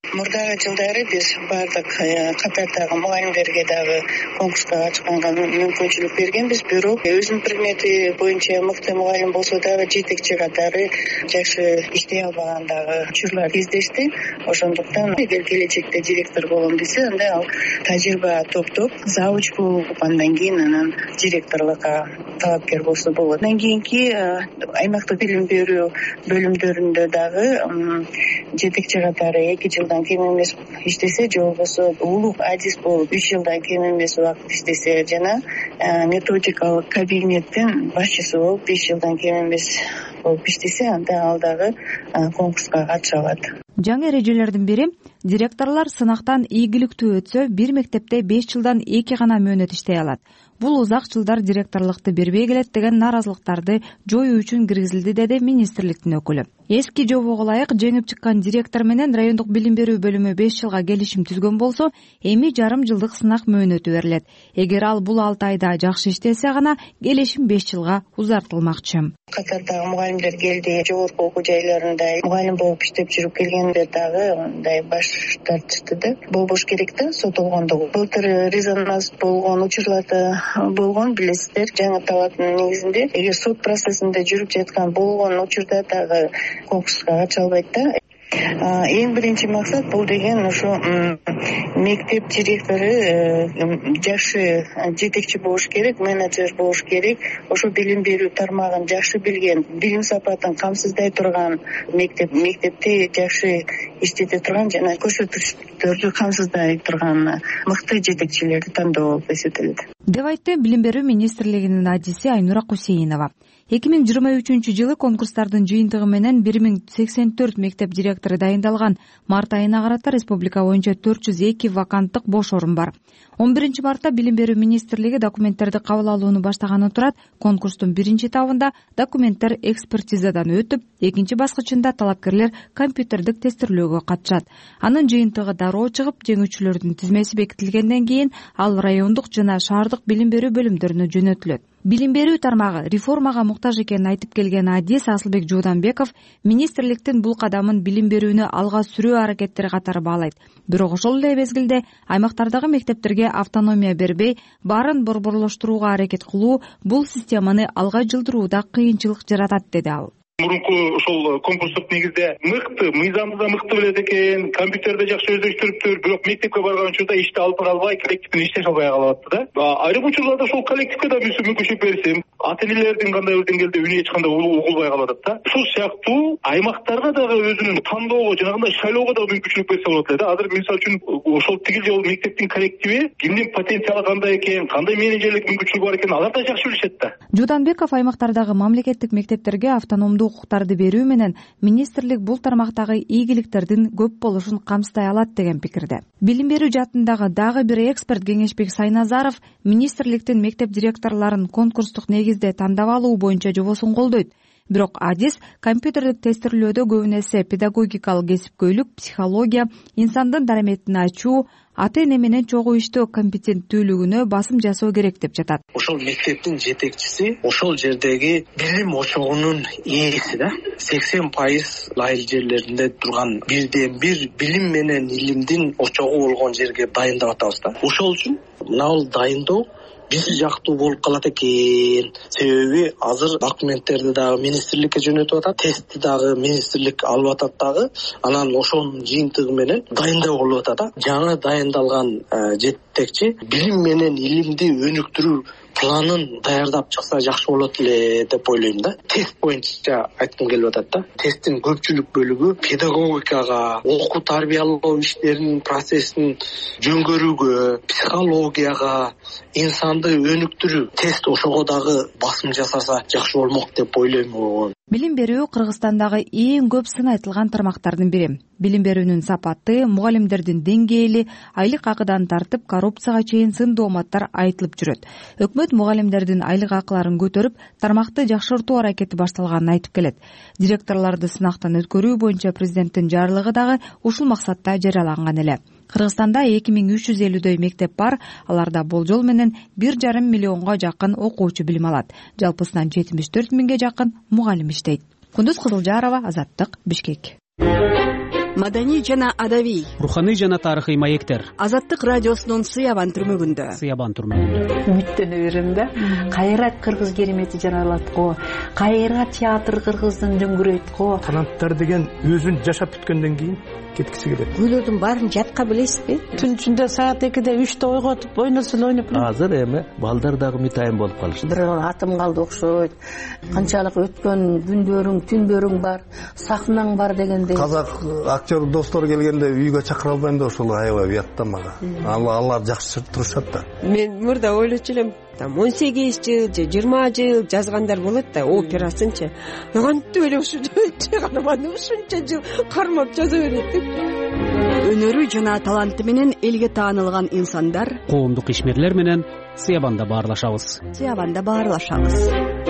Мурдагы жылдары биз баардык катардагы мугалимдерге дагы конкурска катышканга мүмкүнчүлүк бергенбиз. Бирок өзүнүн предмети боюнча мыкты мугалим болсо дагы жетекчи катары жакшы иштей албаган дагы учурлар кездешти. Ошондуктан эгер келечекте директор болгон десе, анда ал тажрыйба топтоп завуч болуп, андан кийин анан директорлукка талапкер болсо болот. Андан кийинки аймактык билим берүү бөлүмдөрүндө дагы жетекчи катары эки жылдан кем эмес иштесе, же болбосо улук адис болуп үч жылдан кем эмес убакыт иштесе, жана методикалык кабинеттин башчысы болуп беш жылдан кем эмес болуп иштесе, анда ал дагы конкурска катыша алат. Жаңы эрежелердин бири директорлор сынактан ийгиликтүү өтсө, бир мектепте беш жылдан эки гана мөөнөт иштей алат. Бул узак жылдар директорлукту бербей келет деген наразылыктарды жоюу үчүн киргизилди, деди министрликтин өкүлү. Эски жобого ылайык жеңип чыккан директор менен райондук билим берүү бөлүмү беш жылга келишим түзгөн болсо, эми жарым жылдык сынак мөөнөтү берилет. Эгер ал бул алты айда жакшы иштесе гана келишим беш жылга узартылмакчы. Катардагы мугалимдер келди, жогорку окуу жайларында мугалим болуп иштеп жүрүп келгендер дагы мындай баш тартышты да. Болбош керек да, сотолгондугу. Былтыр резонанс болгон учурларда болгон, билесиздер, жаңы талаптын негизинде эгер сот процессинде жүрүп жаткан болгон учурда дагы конкурска катыша албайт да. Эң биринчи максат бул деген ошо мектеп директору жакшы жетекчи болуш керек, менеджер болуш керек, ошо билим берүү тармагын жакшы билген, билим сапатын камсыздай турган, мектеп мектепти жакшы иштете турган жана көрсөтүктөрдү камсыздай турган мыкты жетекчилерди тандоо болуп эсептелет, деп айтты билим берүү министрлигинин адиси Айнура Кусейинова. эки миң жыйырма үчүнчү жылы конкурстардын жыйынтыгы менен бир миң сексен төрт мектеп директору дайындалган. Март айына карата республика боюнча төрт жүз эки ваканттык бош орун бар. он биринчи мартта билим берүү министрлиги документтерди кабыл алууну баштаганы турат. Конкурстун биринчи этабында документтер экспертизадан өтүп, экинчи баскычында талапкерлер компьютердик тестирлөөгө катышат. Анын жыйынтыгы дароо чыгып, жеңүүчүлөрдүн тизмеси бекитилгенден кийин ал райондук жана шаардык билим берүү бөлүмдөрүнө жөнөтүлөт. Билим берүү тармагы реформага муктаж экенин айтып келген адис Асылбек Жууданбеков министрликтин бул кадамын билим берүүнү алга сүрүү аракеттери катары баалайт. Бирок ошол эле мезгилде аймактардагы мектептерге автономия бербей, баарын борборлоштурууга аракет кылуу бул системаны алга жылдырууда кыйынчылык жаратат, деди ал. Мурунку ошол конкурстук негизде мыкты, мыйзамды мыкты билет экен, компьютерде жакшы өздөштүрүптүр, бирок мектепке барган учурда ишти алып бара албай, коллективден иштеше албай калып атты да. Айрым учурларда ошол коллективге да мүмкүнчүлүк берсем, ата энелердин кандай бир деңгээлде үнү эч кандай угулбай калып атат да. Ушул сыяктуу аймактарга дагы өзүнүн тандоого, жанагындай шайлоого дагы мүмкүнчүлүк берсе болот эле да. Азыр мисалы үчүн ошол тиги жол мектептин коллективи кимдин потенциалы кандай экен, кандай менеджерлик мүмкүнчүлүгү бар экен, алар да жакшы билишет да. Жууданбеков аймактардагы мамлекеттик мектептерге автономдуу укуктарды берүү менен министрлик бул тармактагы ийгиликтердин көп болушун камсытай алат деген пикирде. Билим берүү жаатындагы дагы бир эксперт Кеңешбек Сайназаров министрликтин мектеп директорлорун конкурстук негизде тандап алуу боюнча жобосун колдойт. Бирок адис компьютердик тестирлөөдө көбүн эсе педагогикалык кесипкөйлүк, психология, инсандын дараметин ачуу, ата эне менен чогуу иштөө компетенттүүлүгүнө басым жасоо керек деп жатат. Ошол мектептин жетекчиси ошол жердеги билим ошогунун ээси да. сексен пайыз айыл жерлеринде турган бирден бир билим менен илимдин очогу болгон жерге дайындап атабыз да. Ошол үчүн мына дайындоо биз жактуу болуп калат экен. Себеби азыр документтерди дагы министрликке жөнөтүп атат, тестти дагы министрлик алып атат дагы. Анан ошонун жыйынтыгы менен дайындоо болуп атат да. Жаңы дайындалган жетекчи билим менен илимди өнүктүрүү планын даярдап чыкса жакшы болот эле деп ойлойм да. Тест боюнча айткым келип атат да. Тесттин көпчүлүк бөлүгү педагогикага, окуу тарбиялоо иштеринин процессин жөнгөрүүгө, психологияга, инсанды өнүктүрүү, тест ошого дагы басым жасаса жакшы болмок деп ойлойм. Билим берүү Кыргызстандагы эң көп сын айтылган тармактардын бири. Билим берүүнүн сапаты, мугалимдердин деңгээли, айлык акыдан тартып коррупцияга чейин сын дооматтар айтылып жүрөт. Өкмөт мугалимдердин айлык акыларын көтөрүп, тармакты жакшыртуу аракети башталганын айтып келет. Директорлорду сынактан өткөрүү боюнча президенттин жарлыгы дагы ушул максатта жарыяланган эле. Кыргызстанда эки миң үч жүз элүүдөй мектеп бар. Аларда болжол менен бир жарым миллионго жакын окуучу билим алат. Жалпысынан жетимиш төрт миңге жакын мугалим иштейт. Кундуз Кызылжарова, Азаттык, Бишкек. маданий жана адабий, руханий жана тарыхый маектер. Азаттык радиосунун Сыябан түрмөгүндө. Сыябан түрмөгүндө. Үмүттөнө берем да. Кайра кыргыз керемети жаралат го. Кайра театр кыргыздын дөңгүрөйт го. Таланттар деген өзүн жашап бүткөндөн кийин кеткиси келет. Күйлөрдүн баарын жатка билесизби? Түн ичинде саат экиде үчтө ойготуп ойносо эле ойноп элем. Азыр эми балдар дагы мытайын болуп калышты. Бир атым калды окшойт. Канчалык өткөн күндөрүң, түндөрүң бар, сахнаң бар дегендей. Казак актер достор келгенде үйгө чакыра албайм да ошол аябай уят да мага. Алар жакшы турушат да. Мен мурда ойлочу элем, там он сегиз жыл же жыйырма жыл жазгандар болот да, операсынчы. Кантип эле ушу жаганы ушунча жыл кармап жаза берет деп. Өнөрү жана таланты менен элге таанылган инсандар коомдук ишмерлер менен Сыябанда баарлашабыз. Сыябанда баарлашабыз.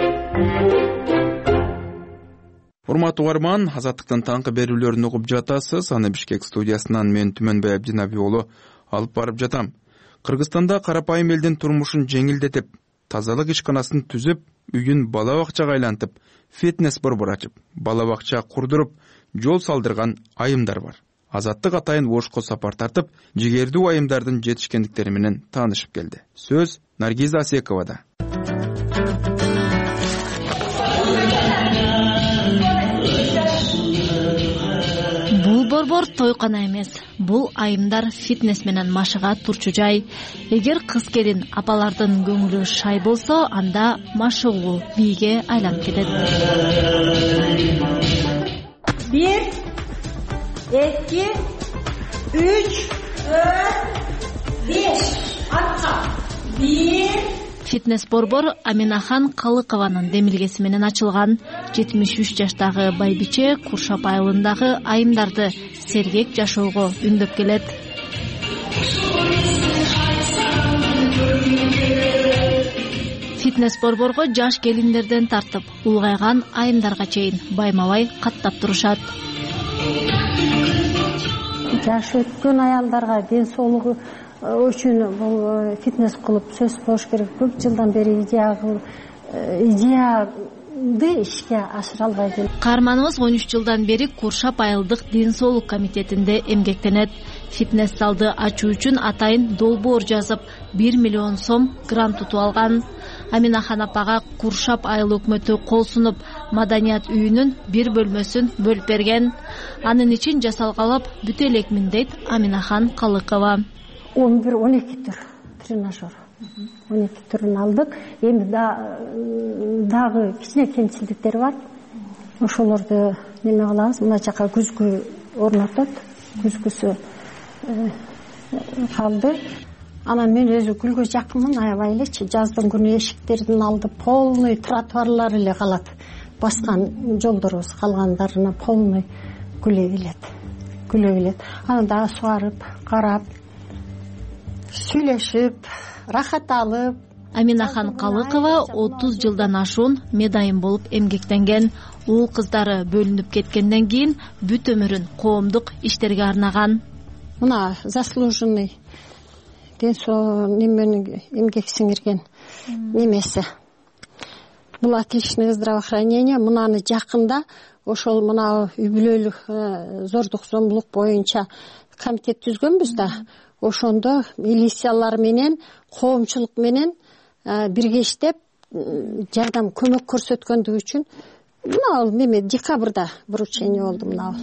Урматтуу угарман, Азаттыктын таңкы берүүлөрүн угуп жатасыз. Аны Бишкек студиясынан мен Түмөнбай Абдинаби уулу алып барып жатам. Кыргызстанда карапайым элдин турмушун жеңилдетип, тазалык ишканасын түзүп, үйүн бала бакчага айлантып, фитнес борбор ачып, бала бакча курдуруп, жол салдырган айымдар бар. Азаттык атайын Ошко сапар тартып, жигердүү айымдардын жетишкендиктери менен таанышып келди. Сөз Наргиза Асековада. Бул борбор тойкана эмес. Бул айымдар фитнес менен машыга турчу жай. Эгер кыз келин апалардын көңүлү шай болсо, анда машыгуу бийге айланып кетет. Бир, эки, үч, төрт, беш. Артка. Бир. Фитнес борбор Аминахан Калыкованын демилгеси менен ачылган. жетимиш үч жаштагы байбиче Куршап айылындагы айымдарды сергек жашоого үндөп келет. Фитнес борборго жаш келиндерден тартып, улгайган айымдарга чейин байма-бай каттап турушат. Жаш өткөн аялдарга ден соолугу үчүн бул фитнес кылып сөз болуш керек. Көп жылдан бери идея идеяды ишке ашыра албайт. Каарманыбыз он үч жылдан бери Куршап айылдык ден соолук комитетинде эмгектенет. Фитнес залды ачуу үчүн атайын долбоор жазып, бир миллион сом грант утуп алган. Аминахан апага Куршап айыл өкмөтү кол сунуп, маданият үйүнүн бир бөлмөсүн бөлүп берген. Анын ичин жасалгалап бүтө элекмин дейт Аминахан Калыкова. он бир он эки түр тренажер. он эки түрүн алдык. Эми дагы кичине кемчиликтери бар. Ошолорду неме кылабыз? Мына жака күзгү орнотот. Күзгүсү калды. Анан мен өзү гүлгө жакынмын, аябай элечи. Жаздын күнү эшиктердин алды полный тротуарлар эле калат. Баскан жолдорубуз калгандарына полный гүл эгилет. Гүл эгилет. Аны дагы суарып, карап, сүйлөшүп, рахат алып. Аминахан Калыкова отуз жылдан ашуун медайым болуп эмгектенген. Уул кыздары бөлүнүп кеткенден кийин бүт өмүрүн коомдук иштерге арнаган. Мына заслуженный ден соолук немене эмгек сиңирген немеси. Бул отличное здравоохранение. Мынаны жакында ошол мына үй бүлөлүк зордук зомбулук боюнча комитет түзгөнбүз да. Ошондо милициялар менен, коомчулук менен бирге иштеп, жардам көмөк көрсөткөндүгү үчүн мына ал неме декабрда вручение болду мына.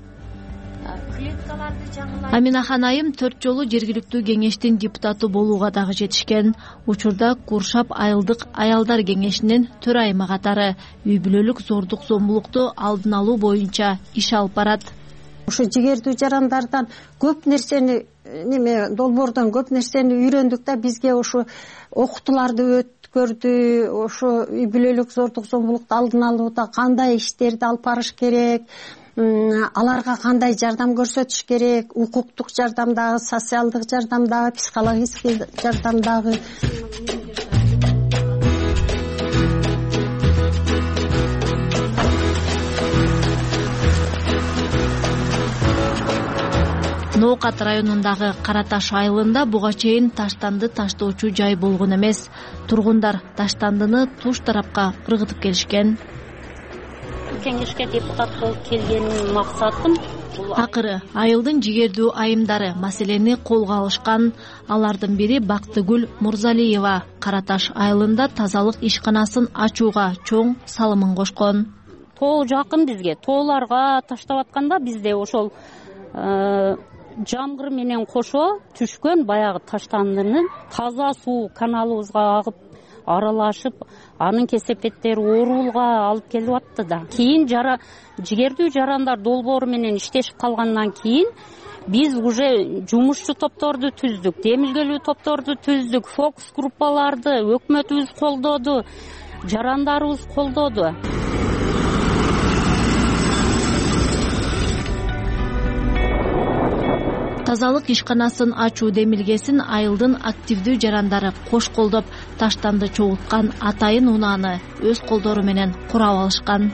Аминахан айым төрт жолу жергиликтүү кеңештин депутаты болууга дагы жетишкен. Учурда Куршап айылдык аялдар кеңешинин төрайымы катары үй бүлөлүк зордук зомбулукту алдын алуу боюнча иш алып барат. Ошо жигердүү жарандардан көп нерсени неме долбоордон көп нерсени үйрөндүк да, бизге ошо окутууларды өткөрдү. Ошо үй бүлөлүк зордук зомбулукту алдын алууда кандай иштерди алып барыш керек, аларга кандай жардам көрсөтүш керек, укуктук жардам дагы, социалдык жардам дагы, психологический жардам дагы. Ноокат районундагы Караташ айылында буга чейин таштанды таштоочу жай болгон эмес. Тургундар таштандыны туш тарапка ыргытып келишкен. Кеңешке депутат болуп келгенин максатым Акыры айылдын жигердүү айымдары маселени колго алышкан. Алардын бири Бактыгүл Мурзалиева Кара Таш айылында тазалык ишканасын ачууга чоң салымын кошкон. Тоо жакын бизге, тоолорго таштап атканда бизде ошол жамгыр менен кошо түшкөн баягы таштандынын таза суу каналыбызга агып аралашып, анын кесепеттери оорулга алып келип атты да. Кийин жара жигердүү жарандар долбоору менен иштешип калгандан кийин биз уже жумушчу топторду түздүк, демилгелүү топторду түздүк, фокус группаларды өкмөтүбүз колдоду, жарандарыбыз колдоду. Тазалык ишканасын ачуу демилгесин айылдын активдүү жарандары кош колдоп, таштанды чогулткан атайын унааны өз колдору менен курап алышкан.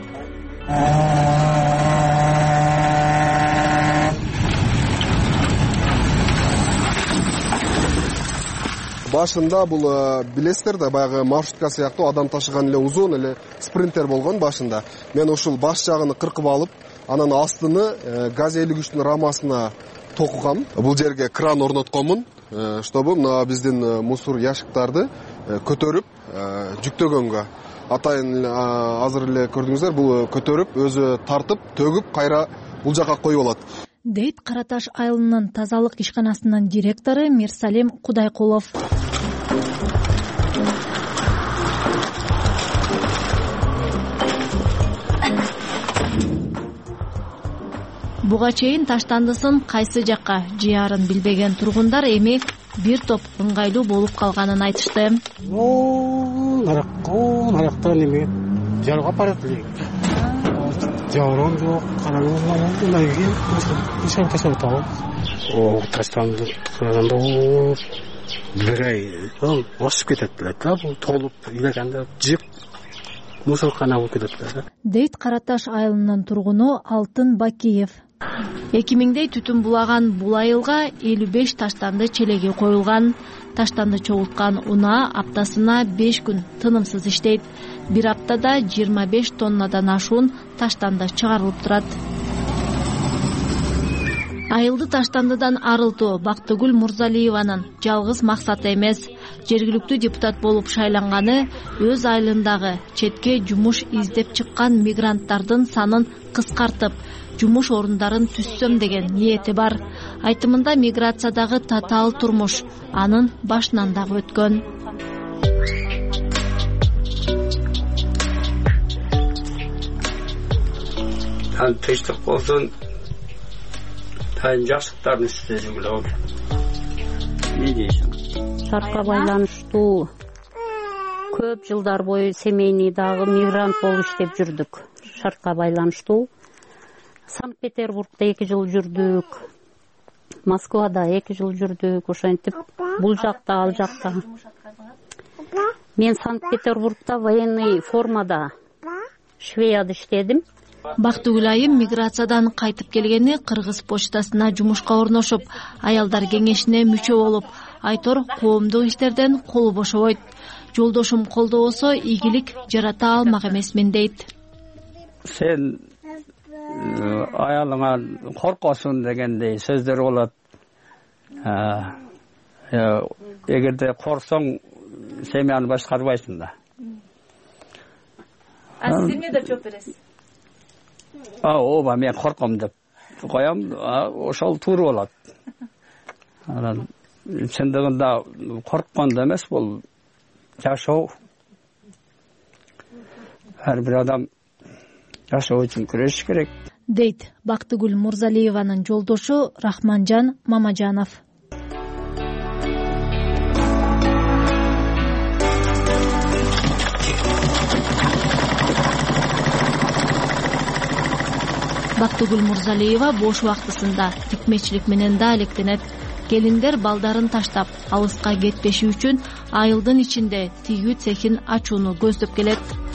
Башында бул билесиздер да, баягы маршрутка сыяктуу адам ташыган эле узун эле спринтер болгон башында. Мен ушул баш жагын кыркып алып, анан астыны газ ээлегичтин рамасына токугам. Бул жерге кран орнотконмун, чтобы мына биздин мусор ящиктарды көтөрүп жүктөгөнгө. Атайын азыр эле көрдүңүздөр, бул көтөрүп, өзү тартып, төгүп, кайра бул жака коюп алат. Дейт Кара Таш айылынын тазалык ишканасынын директору Мирсалим Кудайкулов. Буга чейин таштандысын кайсы жакка жыярын билбеген тургундар эми бир топ ыңгайлуу болуп калганын айтышты. Наракка, наракта неме жарга барат элек. Жаран жок, караңгы мындай кийин ишен ташап атабыз. О, таштанды кырганда бир ай басып кетет да, бул толуп илекенде жык мусоркана болуп кетет да. Дейт Кара Таш айылынын тургуну Алтын Бакиев. эки миңдей түтүн булаган бул айылга элүү беш таштанды челеги коюлган. Таштанды чогулткан унаа аптасына беш күн тынымсыз иштейт. Бир аптада жыйырма беш тоннадан ашуун таштанды чыгарылып турат. Айылды таштандыдан арылтуу Бактыгүл Мурзалиеванын жалгыз максаты эмес. Жергиликтүү депутат болуп шайланганы өз айылындагы четке жумуш издеп чыккан мигранттардын санын кыскартып, жумуш орундарын түзсөм деген ниети бар. Айтымында миграциядагы татаал турмуш анын башынан дагы өткөн. Ан тынчтык болсун, тайын жакшылыктарын иштесең болот. Не дейсиң? Шартка байланыштуу көп жылдар бою семейныйдагы мигрант болуп иштеп жүрдүк. Шартка байланыштуу Санкт-Петербургда эки жыл жүрдүк, Москвада эки жыл жүрдүк, ошентип бул жакта, ал жакта. Мен Санкт-Петербургда военный формада Швеяда иштедим. Бактыгүл айым миграциядан кайтып келгени Кыргыз почтасына жумушка орношуп, аялдар кеңешине мүчө болуп, айтор коомдук иштерден колу бошобойт. Жолдошум колдобосо ийгилик жарата алмак эмесмин дейт. Сен аялыңа коркосун дегендей сөздөр болот. Эгерде корксоң, семьяны башкарбайсың да. А сиз эмне деп жооп бересиз? А, ооба, мен корком деп коем, ошол туура болот. Анан чындыгында корккондо эмес, бул жашоо. Ар бир адам жашоо үчүн күрөшүш керек. Дейт Бактыгүл Мурзалиеванын жолдошу Рахманжан Мамажанов. Бактыгүл Мурзалиева бош убактысында тикмечилик менен да алектенет. Келиндер балдарын таштап, алыска кетпеши үчүн айылдын ичинде тигүү цехин ачууну көздөп келет.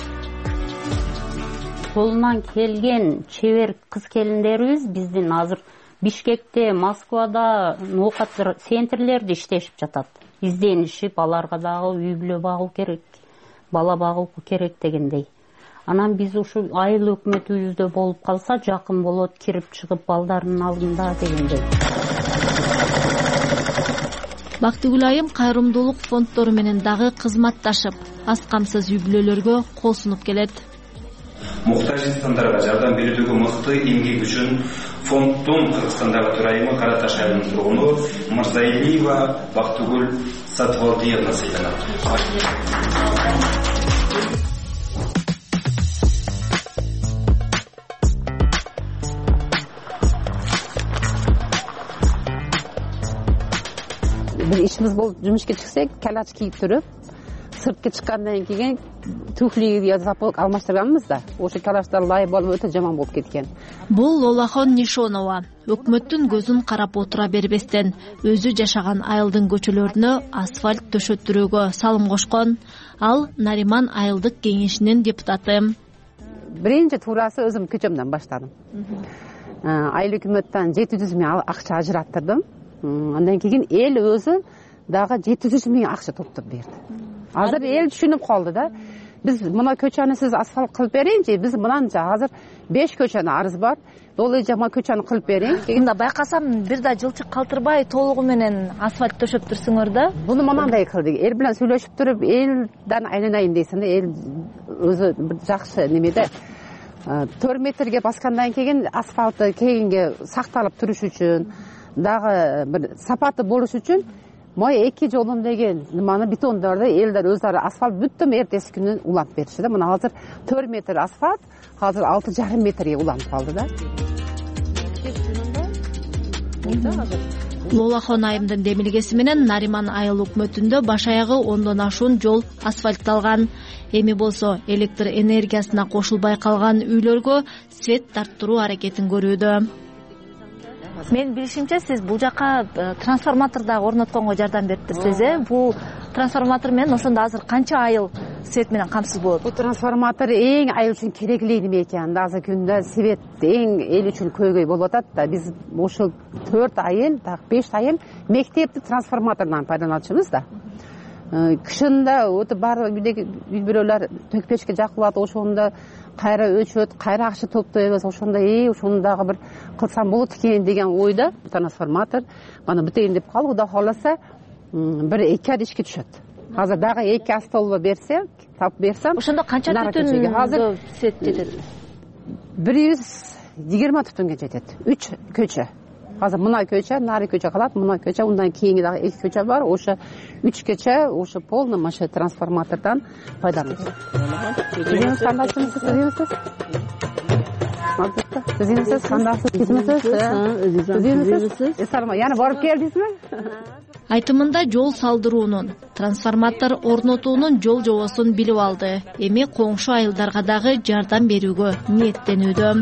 Колунан келген чебер кыз келиндерибиз биздин азыр Бишкекте, Москвада, ноокат центрлерде иштешип жатат. Изденишип, аларга дагы үй бүлө багуу керек, бала багуу керек дегендей. Анан биз ушул айыл өкмөтүбүздө болуп калса жакын болот, кирип чыгып балдарынын алдында дегендей. Бактыгүл айым кайрымдуулук фонддору менен дагы кызматташып, аз камсыз үй бүлөлөргө кол сунуп келет. Муктаж инсандарга жардам берүүдөгү мыкты эмгек үчүн фонддун Кыргызстандагы төрайымы Кара Таш айылынын тургуну Мырзаилиева Бактыгүл Сатыбалдиевна сыйланат. Biz işimiz bolup жумушка чыксак, калач кийип туруп, сыртка чыккандан кийин туфли запол алмаштырганбыз да. Ошо калаштар лай болуп өтө жаман болуп кеткен. Бул Лолахон Нишонова. Өкмөттүн көзүн карап отура бербестен өзү жашаган айылдын көчөлөрүнө асфальт төшөттүрүүгө салым кошкон. Ал Нариман айылдык кеңешинин депутаты. Биринчи туурасы өзүм көчөмдөн баштадым. Айыл өкмөттөн жети жүз миң акча ажыраттырдым. Андан кийин эл өзү дагы жети жүз миң акча топтоп берди. Азыр эл түшүнүп калды да. Биз мына көчөнү сиз асфальт кылып берейинчи, биз мынанча азыр беш көчөнүн арыз бар. Долой жама көчөнү кылып берейин. Мында байкасам бир да жылчык калтырбай толугу менен асфальт төшөп турсуңөр да. Буну мынандай кылдык. Эл менен сүйлөшүп туруп, элден айланайын дейсиң да, эл өзү бир жакшы немеде төрт метрге баскандан кийин асфальты кийинге сакталып туруш үчүн дагы бир сапаты болуш үчүн мой эки жолун деген nimani бетондорду элдер өзүлөрү асфальт бүттүм эртеси күнү уланып беришти да. Мына азыр төрт метр асфальт азыр алты жарым метрге уланып калды да. Лолахон айымдын демилгеси менен Нариман айыл өкмөтүндө баш аягы ондон ашуун жол асфальтталган. Эми болсо электр энергиясына кошулбай калган үйлөргө свет тарттыруу аракетин көрүүдө. Мен билишимче сиз бул жака трансформатор да орнотконго жардам бериптирсиз, э? Бул трансформатор менен ошондо азыр канча айыл свет менен камсыз болот? Бул трансформатор эң айыл үчүн керектүү неме экен. Азыр күндө свет эң эл үчүн көйгөй болуп атат да. Биз ошол төрт айыл, так беш айыл мектепти трансформатордон пайдаланчубуз да. Кышында өтө бар үйдөгү үй бүлөлөр төкпешке жакылат, ошондо кайра өчөт, кайра акча топтойбуз, ошондо э ошону дагы бир кылсам болот экен деген ойдо трансформатор мана бүтөйүн деп калды. Кудай кааласа бир эки ай ишке түшөт. Азыр дагы эки астолба берсе, тап берсем, ошондо канча түтүн азыр свет жетет? бир жүз жыйырма түтүнгө жетет. үч көчө. Азыр мына көчө, нары көчө калат, мына көчө, ундан кийинки дагы эки көчө бар. Ошо үч көчө, ошо полный маша трансформатордон пайдаланат. Sizin kandasınız, sizin Sizin kandasınız, sizin Yani barıp geldiniz mi? Айтымында жол салдыруунун, трансформатор орнотуунун жол жобосун билип алды. Эми коңшу айылдарга дагы жардам берүүгө ниеттенүүдө.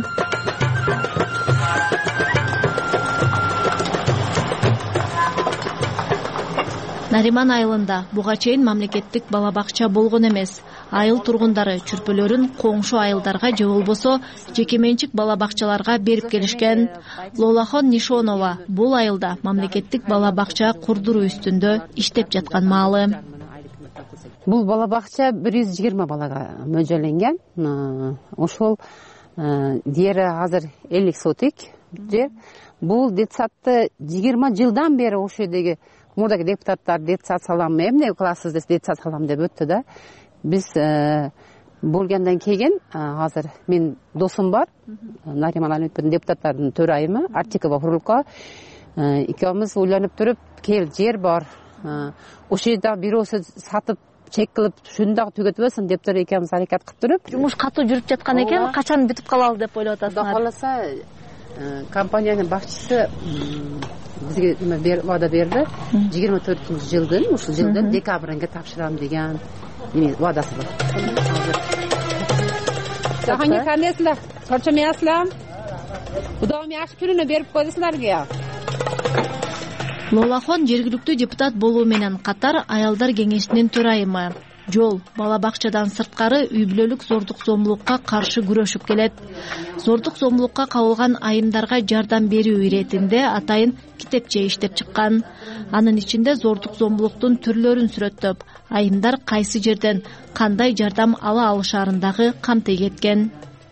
Нариман айылында буга чейин мамлекеттик бала бакча болгон эмес. Айыл тургундары чүрпөлөрүн коңшу айылдарга же болбосо жеке менчик бала бакчаларга берип келишкен. Лолахон Нишонова бул айылда мамлекеттик бала бакча курдуруу үстүндө иштеп жаткан маалы. Бул бала бакча бир жүз жыйырма балага мөжөлөнгөн. Ошол жери азыр элүү сотик жер. Бул детсадты жыйырма жылдан бери ошол жердеги мурдагы депутаттар детсад салам, эмне кыласыз деп детсад салам деп өттү да. Биз болгондон кийин азыр мен досум бар, Нариман айылынын депутаттардын төрайымы Артикова Хурулка, экөөбүз ойлонуп туруп, кел жер бар, ошол жерде бирөөсү сатып чек кылып шуну дагы түгөтөбөсүң деп туруп экөөбүз аракет кылып туруп, жумуш катуу жүрүп жаткан экен, качан бүтүп калалы деп ойлоп атасыңар? Кудай кааласа, компаниянын башчысы бизге вада берди. жыйырма төртүнчү жылдын, ушул жылдын декабрында тапшырам деген вадасы бар. Саханга кандайсыздар? Чорчомайсыздар? Кудайым жакшы күнүнө берип койдусуздарбы? Лолахон жергиликтүү депутат болуу менен катар аялдар кеңешинин төрайымы. жол, бала бакчадан сырткары үй бүлөлүк зордук зомбулукка каршы күрөшүп келет. Зордук зомбулукка кабылган айымдарга жардам берүү иретинде атайын китепче иштеп чыккан. Анын ичинде зордук зомбулуктун түрлөрүн сүрөттөп, айымдар кайсы жерден кандай жардам ала алышарын дагы камтый кеткен.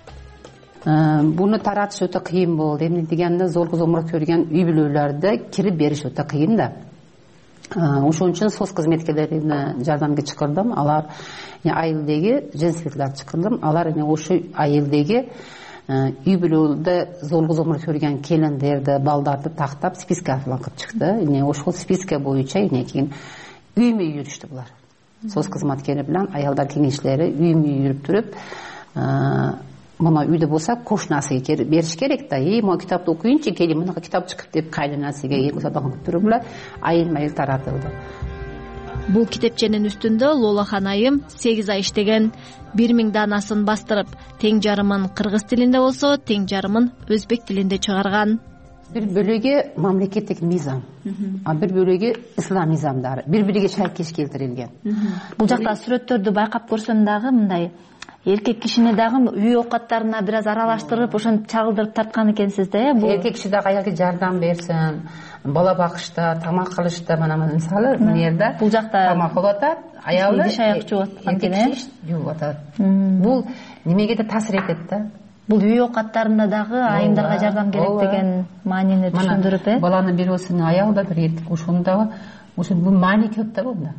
Буну таратыш өтө кыйын болду. Эмне дегенде зордук зомбулук көргөн үй бүлөлөрдө кирип бериш өтө кыйын да. Ошон үчүн соц кызметкерлерине жардамга чакырдым. Алар айылдагы женсветлер чакырдым. Алар ошо айылдагы үй бүлөлөрдө зордук зомбулук көргөн келиндерди, балдарды тактап список аркылы чыкты. Ошол список боюнча кийин үймө жүрүштү булар. Соц кызматкери менен аялдар кеңешчилери үймө жүрүп туруп, мына үйдө болсо кошунасыга бериш керек да. И могу китапты окуйынчы, кели мына китап чыкып деп кайланасыга сабагын туруп эле айыл майыл таратылды. Бул китепченин үстүндө Лолахан айым сегиз ай иштеген. бир миң данасын бастырып, тең жарымын кыргыз тилинде болсо, тең жарымын өзбек тилинде чыгарган. Бир бөлүгү мамлекеттик мыйзам, а бир бөлүгү ислам мыйзамдары бири-бириге шайкеш келтирилген. Бул жакта сүрөттөрдү байкап көрсөм дагы мындай эркек кишини дагы үй оокаттарына бир аз аралаштырып, ошентип чагылдырып тарткан экенсиз да, э? Бул эркек киши дагы аялга жардам берсин, бала бакышта, тамак кылышта, мына мисалы мына жерде бул жакта тамак кылып атат, аялы идиш аяк жууп аткан экен, э? Жууп атат. Бул немеге да таасир этет да. Бул үй оокаттарында дагы айымдарга жардам керек деген маанини түшүндүрүп, э? Баланы бирөөсүнүн аялы да бир эркек, ошону дагы ошо бул маани көп да бунда.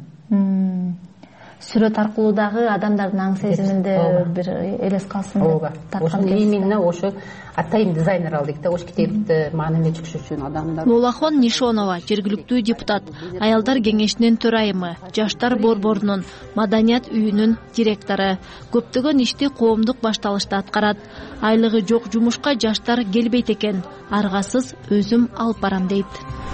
Сүрөт аркылуу дагы адамдардын аң сезиминде бир элес калсын деп тарткан. Именно ошо атайын дизайнер алдык да, ошо китепти маанилүү чыгыш үчүн адамдар. Лолахон Нишонова, жергиликтүү депутат, аялдар кеңешинин төрайымы, жаштар борборунун, маданият үйүнүн директору. Көптөгөн ишти коомдук башталышта аткарат. Айлыгы жок жумушка жаштар келбейт экен. Аргасыз өзүм алып барам дейт.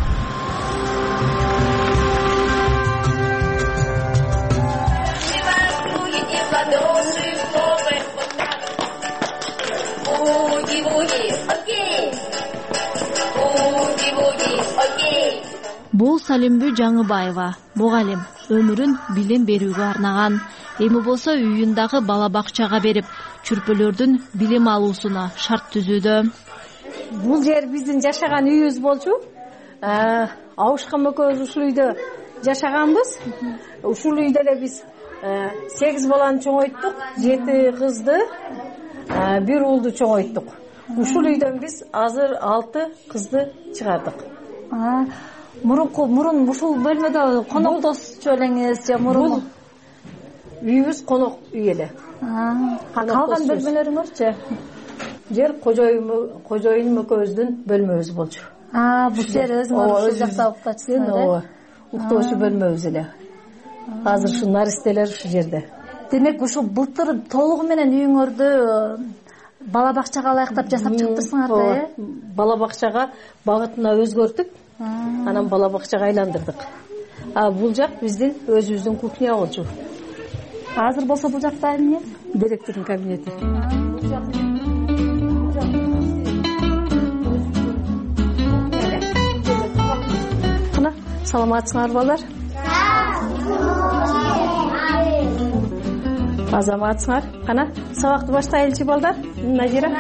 Бул Салимбү Жаңыбаева, мугалим, өмүрүн билим берүүгө арнаган. Эми болсо үйүндагы бала бакчага берип, чүрпөлөрдүн билим алуусуна шарт түзүүдө. Бул жер биздин жашаган үйүбүз болчу. Абышкан экөөбүз ушул үйдө жашаганбыз. Ушул үйдө эле биз сегиз баланы чоңойттук, жети кызды, бир уулду чоңойттук. Ушул үйдөн биз азыр алты кызды чыгардык. Мурунку мурун ушул бөлмөдө коноктосчу элеңиз же мурун? Үйүбүз конок үй эле. Калган бөлмөлөрүңөрчү? Жер кожоюн экөөбүздүн бөлмөбүз болчу. Бул жер өзүңөр ушул жакта уктачысыңар, э? Уктоочу бөлмөбүз эле. Азыр ушу наристелер ушул жерде. Демек ушул былтыр толугу менен үйүңөрдү бала бакчага ылайыктап жасап чыктырсыңар да, э? Бала бакчага багытына өзгөртүп, анан бала бакчага айландырдык. А бул жак биздин өзүбүздүн кухня болчу. Азыр болсо бул жакта эмне? Директордун кабинети. Кана, саламатсыңар балдар? Азаматсыңар? Кана, сабакты баштайлычы балдар? Назира?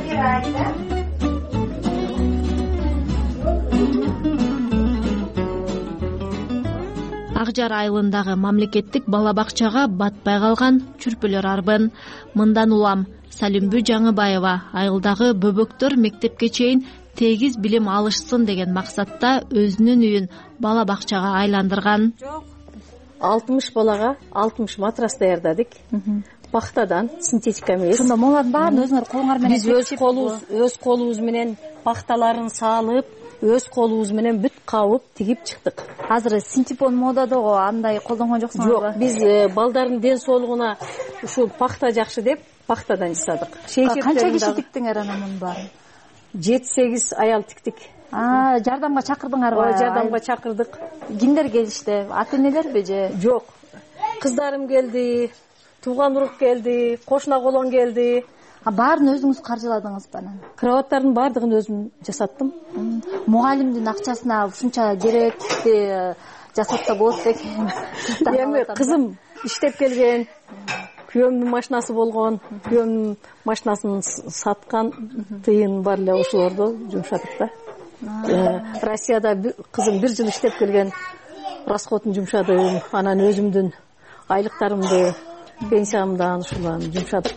Акжар айылындагы мамлекеттик бала бакчага батпай калган чүрпөлөр арбын. Мындан улам Салимбү Жаңыбаева айылдагы бөбөктөр мектепке чейин тегиз билим алышсын деген максатта өзүнүн үйүн бала бакчага айландырган. алтымыш балага алтымыш матрас даярдадык. Пахтадан, синтетика эмес. Ошондо молардын баарын өзүңөр колуңар менен биз өз колубуз, өз колубуз менен пахталарын салып, өз колубуз менен бүт кабып, тигип чыктык. Азыр синтепон модада го, андай колдонгон жоксуңарбы? Жок, биз балдардын ден соолугуна ушул пахта жакшы деп пахтадан жасадык. Канча киши тиктиңер анан мунун баарын? жети сегиз аял тиктик. Жардамга чакырдыңарбы? Ооба, жардамга чакырдык. Кимдер келишти? Ата энелерби же? Жок. Кыздарым келди, тууган урук келди, кошуна колон келди. Баарын өзүңүз каржыладыңызбы анан? Кроваттардын баардыгын өзүм жасаттым. Мугалимдин акчасына ушунча керекти жасатса болот деген. Эми кызым иштеп келген, күйөөмдүн машинасы болгон, күйөөмдүн машинасын саткан тыйын бар эле ошолорду жумшадык да. Россияда кызым бир жыл иштеп келген, расходун жумшадым, анан өзүмдүн айлыктарымды, пенсиямдан ушуларды жумшадык.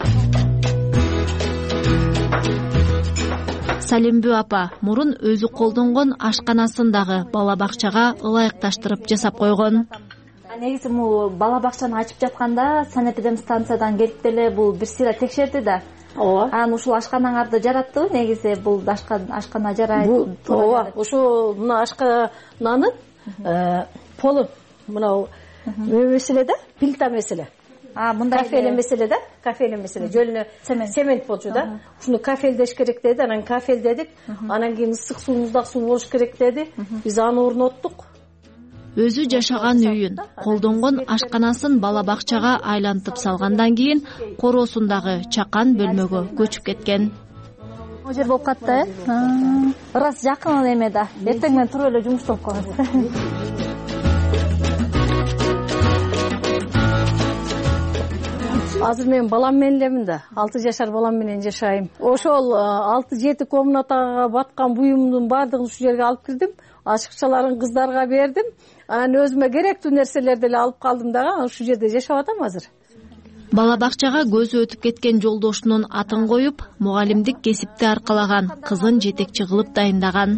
Салимбү апа мурун өзү колдонгон ашканасын дагы бала бакчага ылайыкташтырып жасап койгон. Негизи бул бала бакчаны ачып жатканда санэпидемстанциядан келип деле бул бир сыйра текшерди да. Ооба. Анан ушул ашканаңарды жараттыбы? Негизи бул ашкана жарайт. Ооба, ошо мына ашкананын полу мынау меселе да, плита меселе. А, мындай кафеле меселе да, кафеле меселе. Жөлүнө цемент болчу да. Ушуну кафелдеш керек деди, анан кафелдедик. Анан кийин ысык суу, муздак суу болуш керек деди. Биз аны орноттук. Өзү жашаган үйүн, колдонгон ашканасын бала бакчага айлантып салгандан кийин короосундагы чакан бөлмөгө көчүп кеткен. Бул жер болуп катты, э? Ырас жакын эле эме да. Эртең менен туруп эле жумуштап коебуз. Азыр мен балам менен элемин да, алты жашар балам менен жашайм. Ошол алты жети комнатага баткан буюмдун баардыгын ушул жерге алып кирдим. Ашыкчаларын кыздарга бердим. Анан өзүмө керектүү нерселерди эле алып калдым дагы, ушул жерде жашап атам азыр. Бала бакчага көзү өтүп кеткен жолдошунун атын коюп, мугалимдик кесипти аркалаган, кызын жетекчи кылып дайындаган.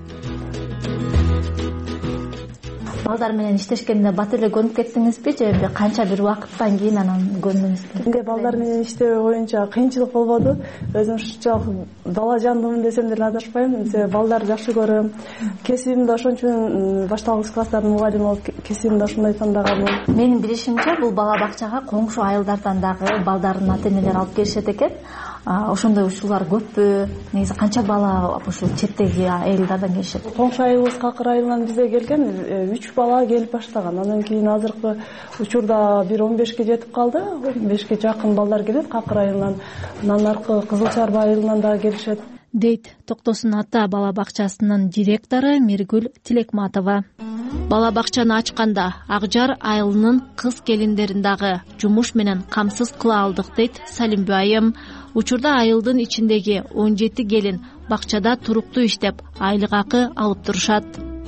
Балдар менен иштешкенде бат эле көнүп кеттиңизби же канча бир убакыттан кийин анан көндөңүз? Эмне балдар менен иштөө боюнча кыйынчылык болбоду. Өзүм ушунчалык бала жандымын десем деле адашпайм. Балдарды жакшы көрөм. Кесибимди ошон үчүн башталгыч класстардын мугалими болуп кесибимди ошондой тандаганмын. Менин билишимче бул бала бакчага коңшу айылдардан дагы балдардын ата-энелери алып келишет экен. Ошондой учурлар көппү? Негизи канча бала ушул четтеги айылдардан келишет? Коңшу айылыбыз Какыр айылынан бизге келген үч бала келип баштаган. Андан кийин азыркы учурда бир он бешке жетип калды. он бешке жакын балдар келет Какыр айылынан. Андан аркы Кызыл Чарба айылынан дагы келишет. Дейт Токтосун ата бала бакчасынын директору Миргүл Тилекматова. Бала бакчаны ачканда Акжар айылынын кыз келиндерин дагы жумуш менен камсыз кыла алдык дейт Салимбү айым. Учурда айылдын ичиндеги он жети келин бакчада туруктуу иштеп, айлык акы алып турушат.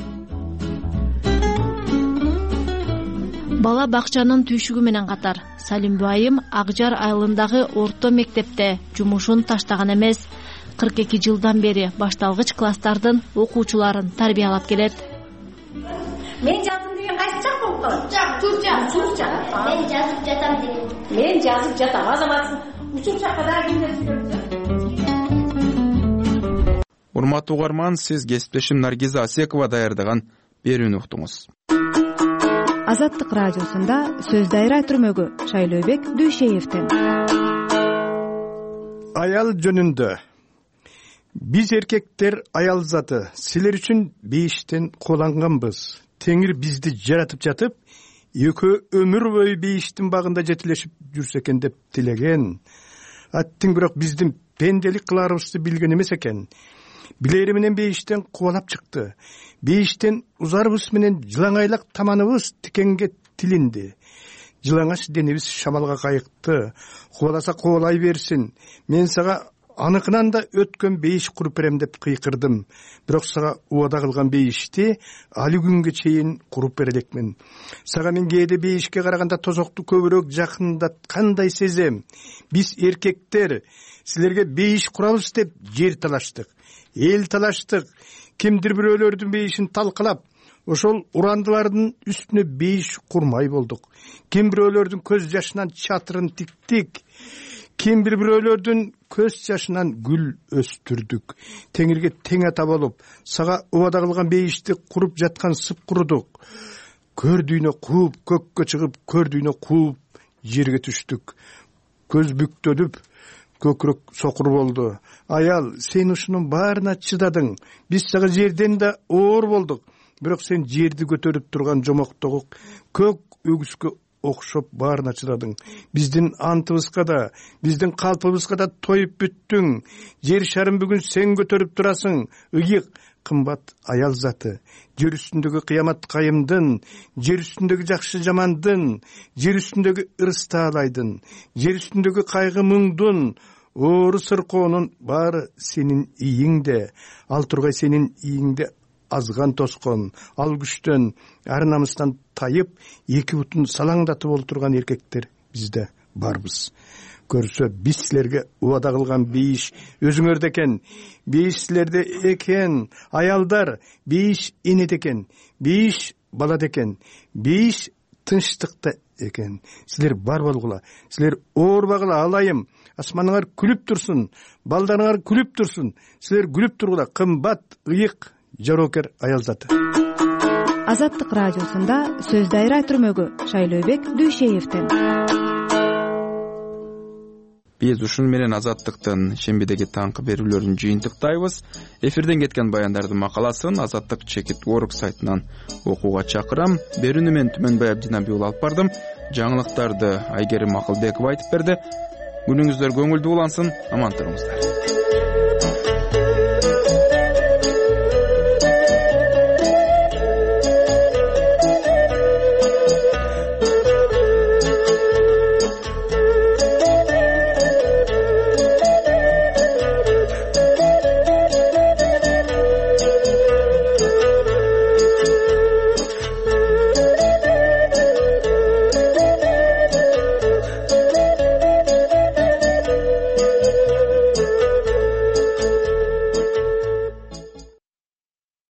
Бала бакчанын түйшүгү менен катар Салимбү айым Акжар айылындагы орто мектепте жумушун таштаган эмес. кырк эки жылдан бери башталгыч класстардын окуучуларын тарбиялап келет. Мен жазым деген кайсы жак болуп калат? Жак, тур жак, тур жак. Мен жазып жатам деген. Мен жазып жатам. Азаматсың. Учур жакка да кимдер жүрөт? Урматтуу угарман, сиз кесиптешим Наргиза Асекова даярдаган берүүнү уктуңуз. Азаттык радиосунда сөз дайра түрмөгү Шайлообек Дүйшеевден. Аял жөнүндө. Биз эркектер аял заты, силер үчүн бейиштен коланганбыз. Теңир бизди жаратып жатып, экөө өмүр бою бейиштин багында жетилешип жүрсө экен деп тилеген. Аттың бирок биздин пенделик кыларыбызды билген эмес экен. Билери менен бейиштен кубалап чыкты. Бейиштен узарыбыз менен жылаңайлак таманыбыз тикенге тилинди. Жылаңач денебиз шамалга кайыкты. Кубаласа кубалай берсин. Мен сага аныкынан да өткөн бейиш куруп берем деп кыйкырдым. Бирок сага убада кылган бейишти али күнгө чейин куруп бере элекмин. Сага мен кээде бейишке караганда тозокту көбүрөөк жакындаткандай сезем. Биз эркектер силерге бейиш курабыз деп жер талаштык, эл талаштык. Кимдир бирөөлөрдүн бейишин талкалап, ошол урандылардын үстүнө бейиш курмай болдук. Ким бирөөлөрдүн көз жашынан чатырын тиктик. Ким бир бирөөлөрдүн көз жашынан гүл өстүрдүк. Теңирге тең ата болуп, сага убада кылган бейишти куруп жаткан сып курудук. Көрдүйнө кууп, көккө чыгып, көрдүйнө кууп, жерге түштүк. Көз бүктөлүп, көкүрөк сокур болду. Аял, сен ушунун баарына чыдадың. Биз сага жерден да оор болдук. Бирок сен жерди көтөрүп турган жомоктогу көк өгүскө окшоп баарына чыдадың. Биздин антыбызга да, биздин калпыбызга да тоюп бүттүң. Жер шарын бүгүн сен көтөрүп турасың. Ыйык, кымбат аял заты, жер үстүндөгү кыямат кайымдын, жер үстүндөгү жакшы жамандын, жер үстүндөгү ырыс таалайдын, жер үстүндөгү кайгы мұңдун, оору сыркоонун баары сенин ийиңде. Ал тургай сенин ийиңде азган тоскон, ал күчтөн, ар намыстан тайып, эки бутун салаңдатып олтурган эркектер бизде барбыз. Көрсө биз силерге убада кылган бейиш өзүңөрдө экен, бейиш силерде экен, аялдар, бейиш энеде экен, бейиш балада экен, бейиш тынчтыкта экен. Силер бар болгула, силер оорбагыла, алайым, асманыңар күлүп турсун, балдарыңар күлүп турсун, силер күлүп тургула, кымбат, ыйык, жароокер аял заты. Азаттык радиосунда сөз дайра түрмөгү Шайлообек Дүйшеевден. Биз ушун менен Азаттыктын шембидеги таңкы берүүлөрүн жыйынтыктайбыз. Эфирден кеткен баяндардын макаласын Азаттык чекит орг сайтынан окууга чакырам. Берүүнү мен Түмөнбай Абдинабий уулу алып бардым. Жаңылыктарды Айгерим Акылбекова айтып берди. Күнүңүздөр көңүлдүү улансын, аман туруңуздар.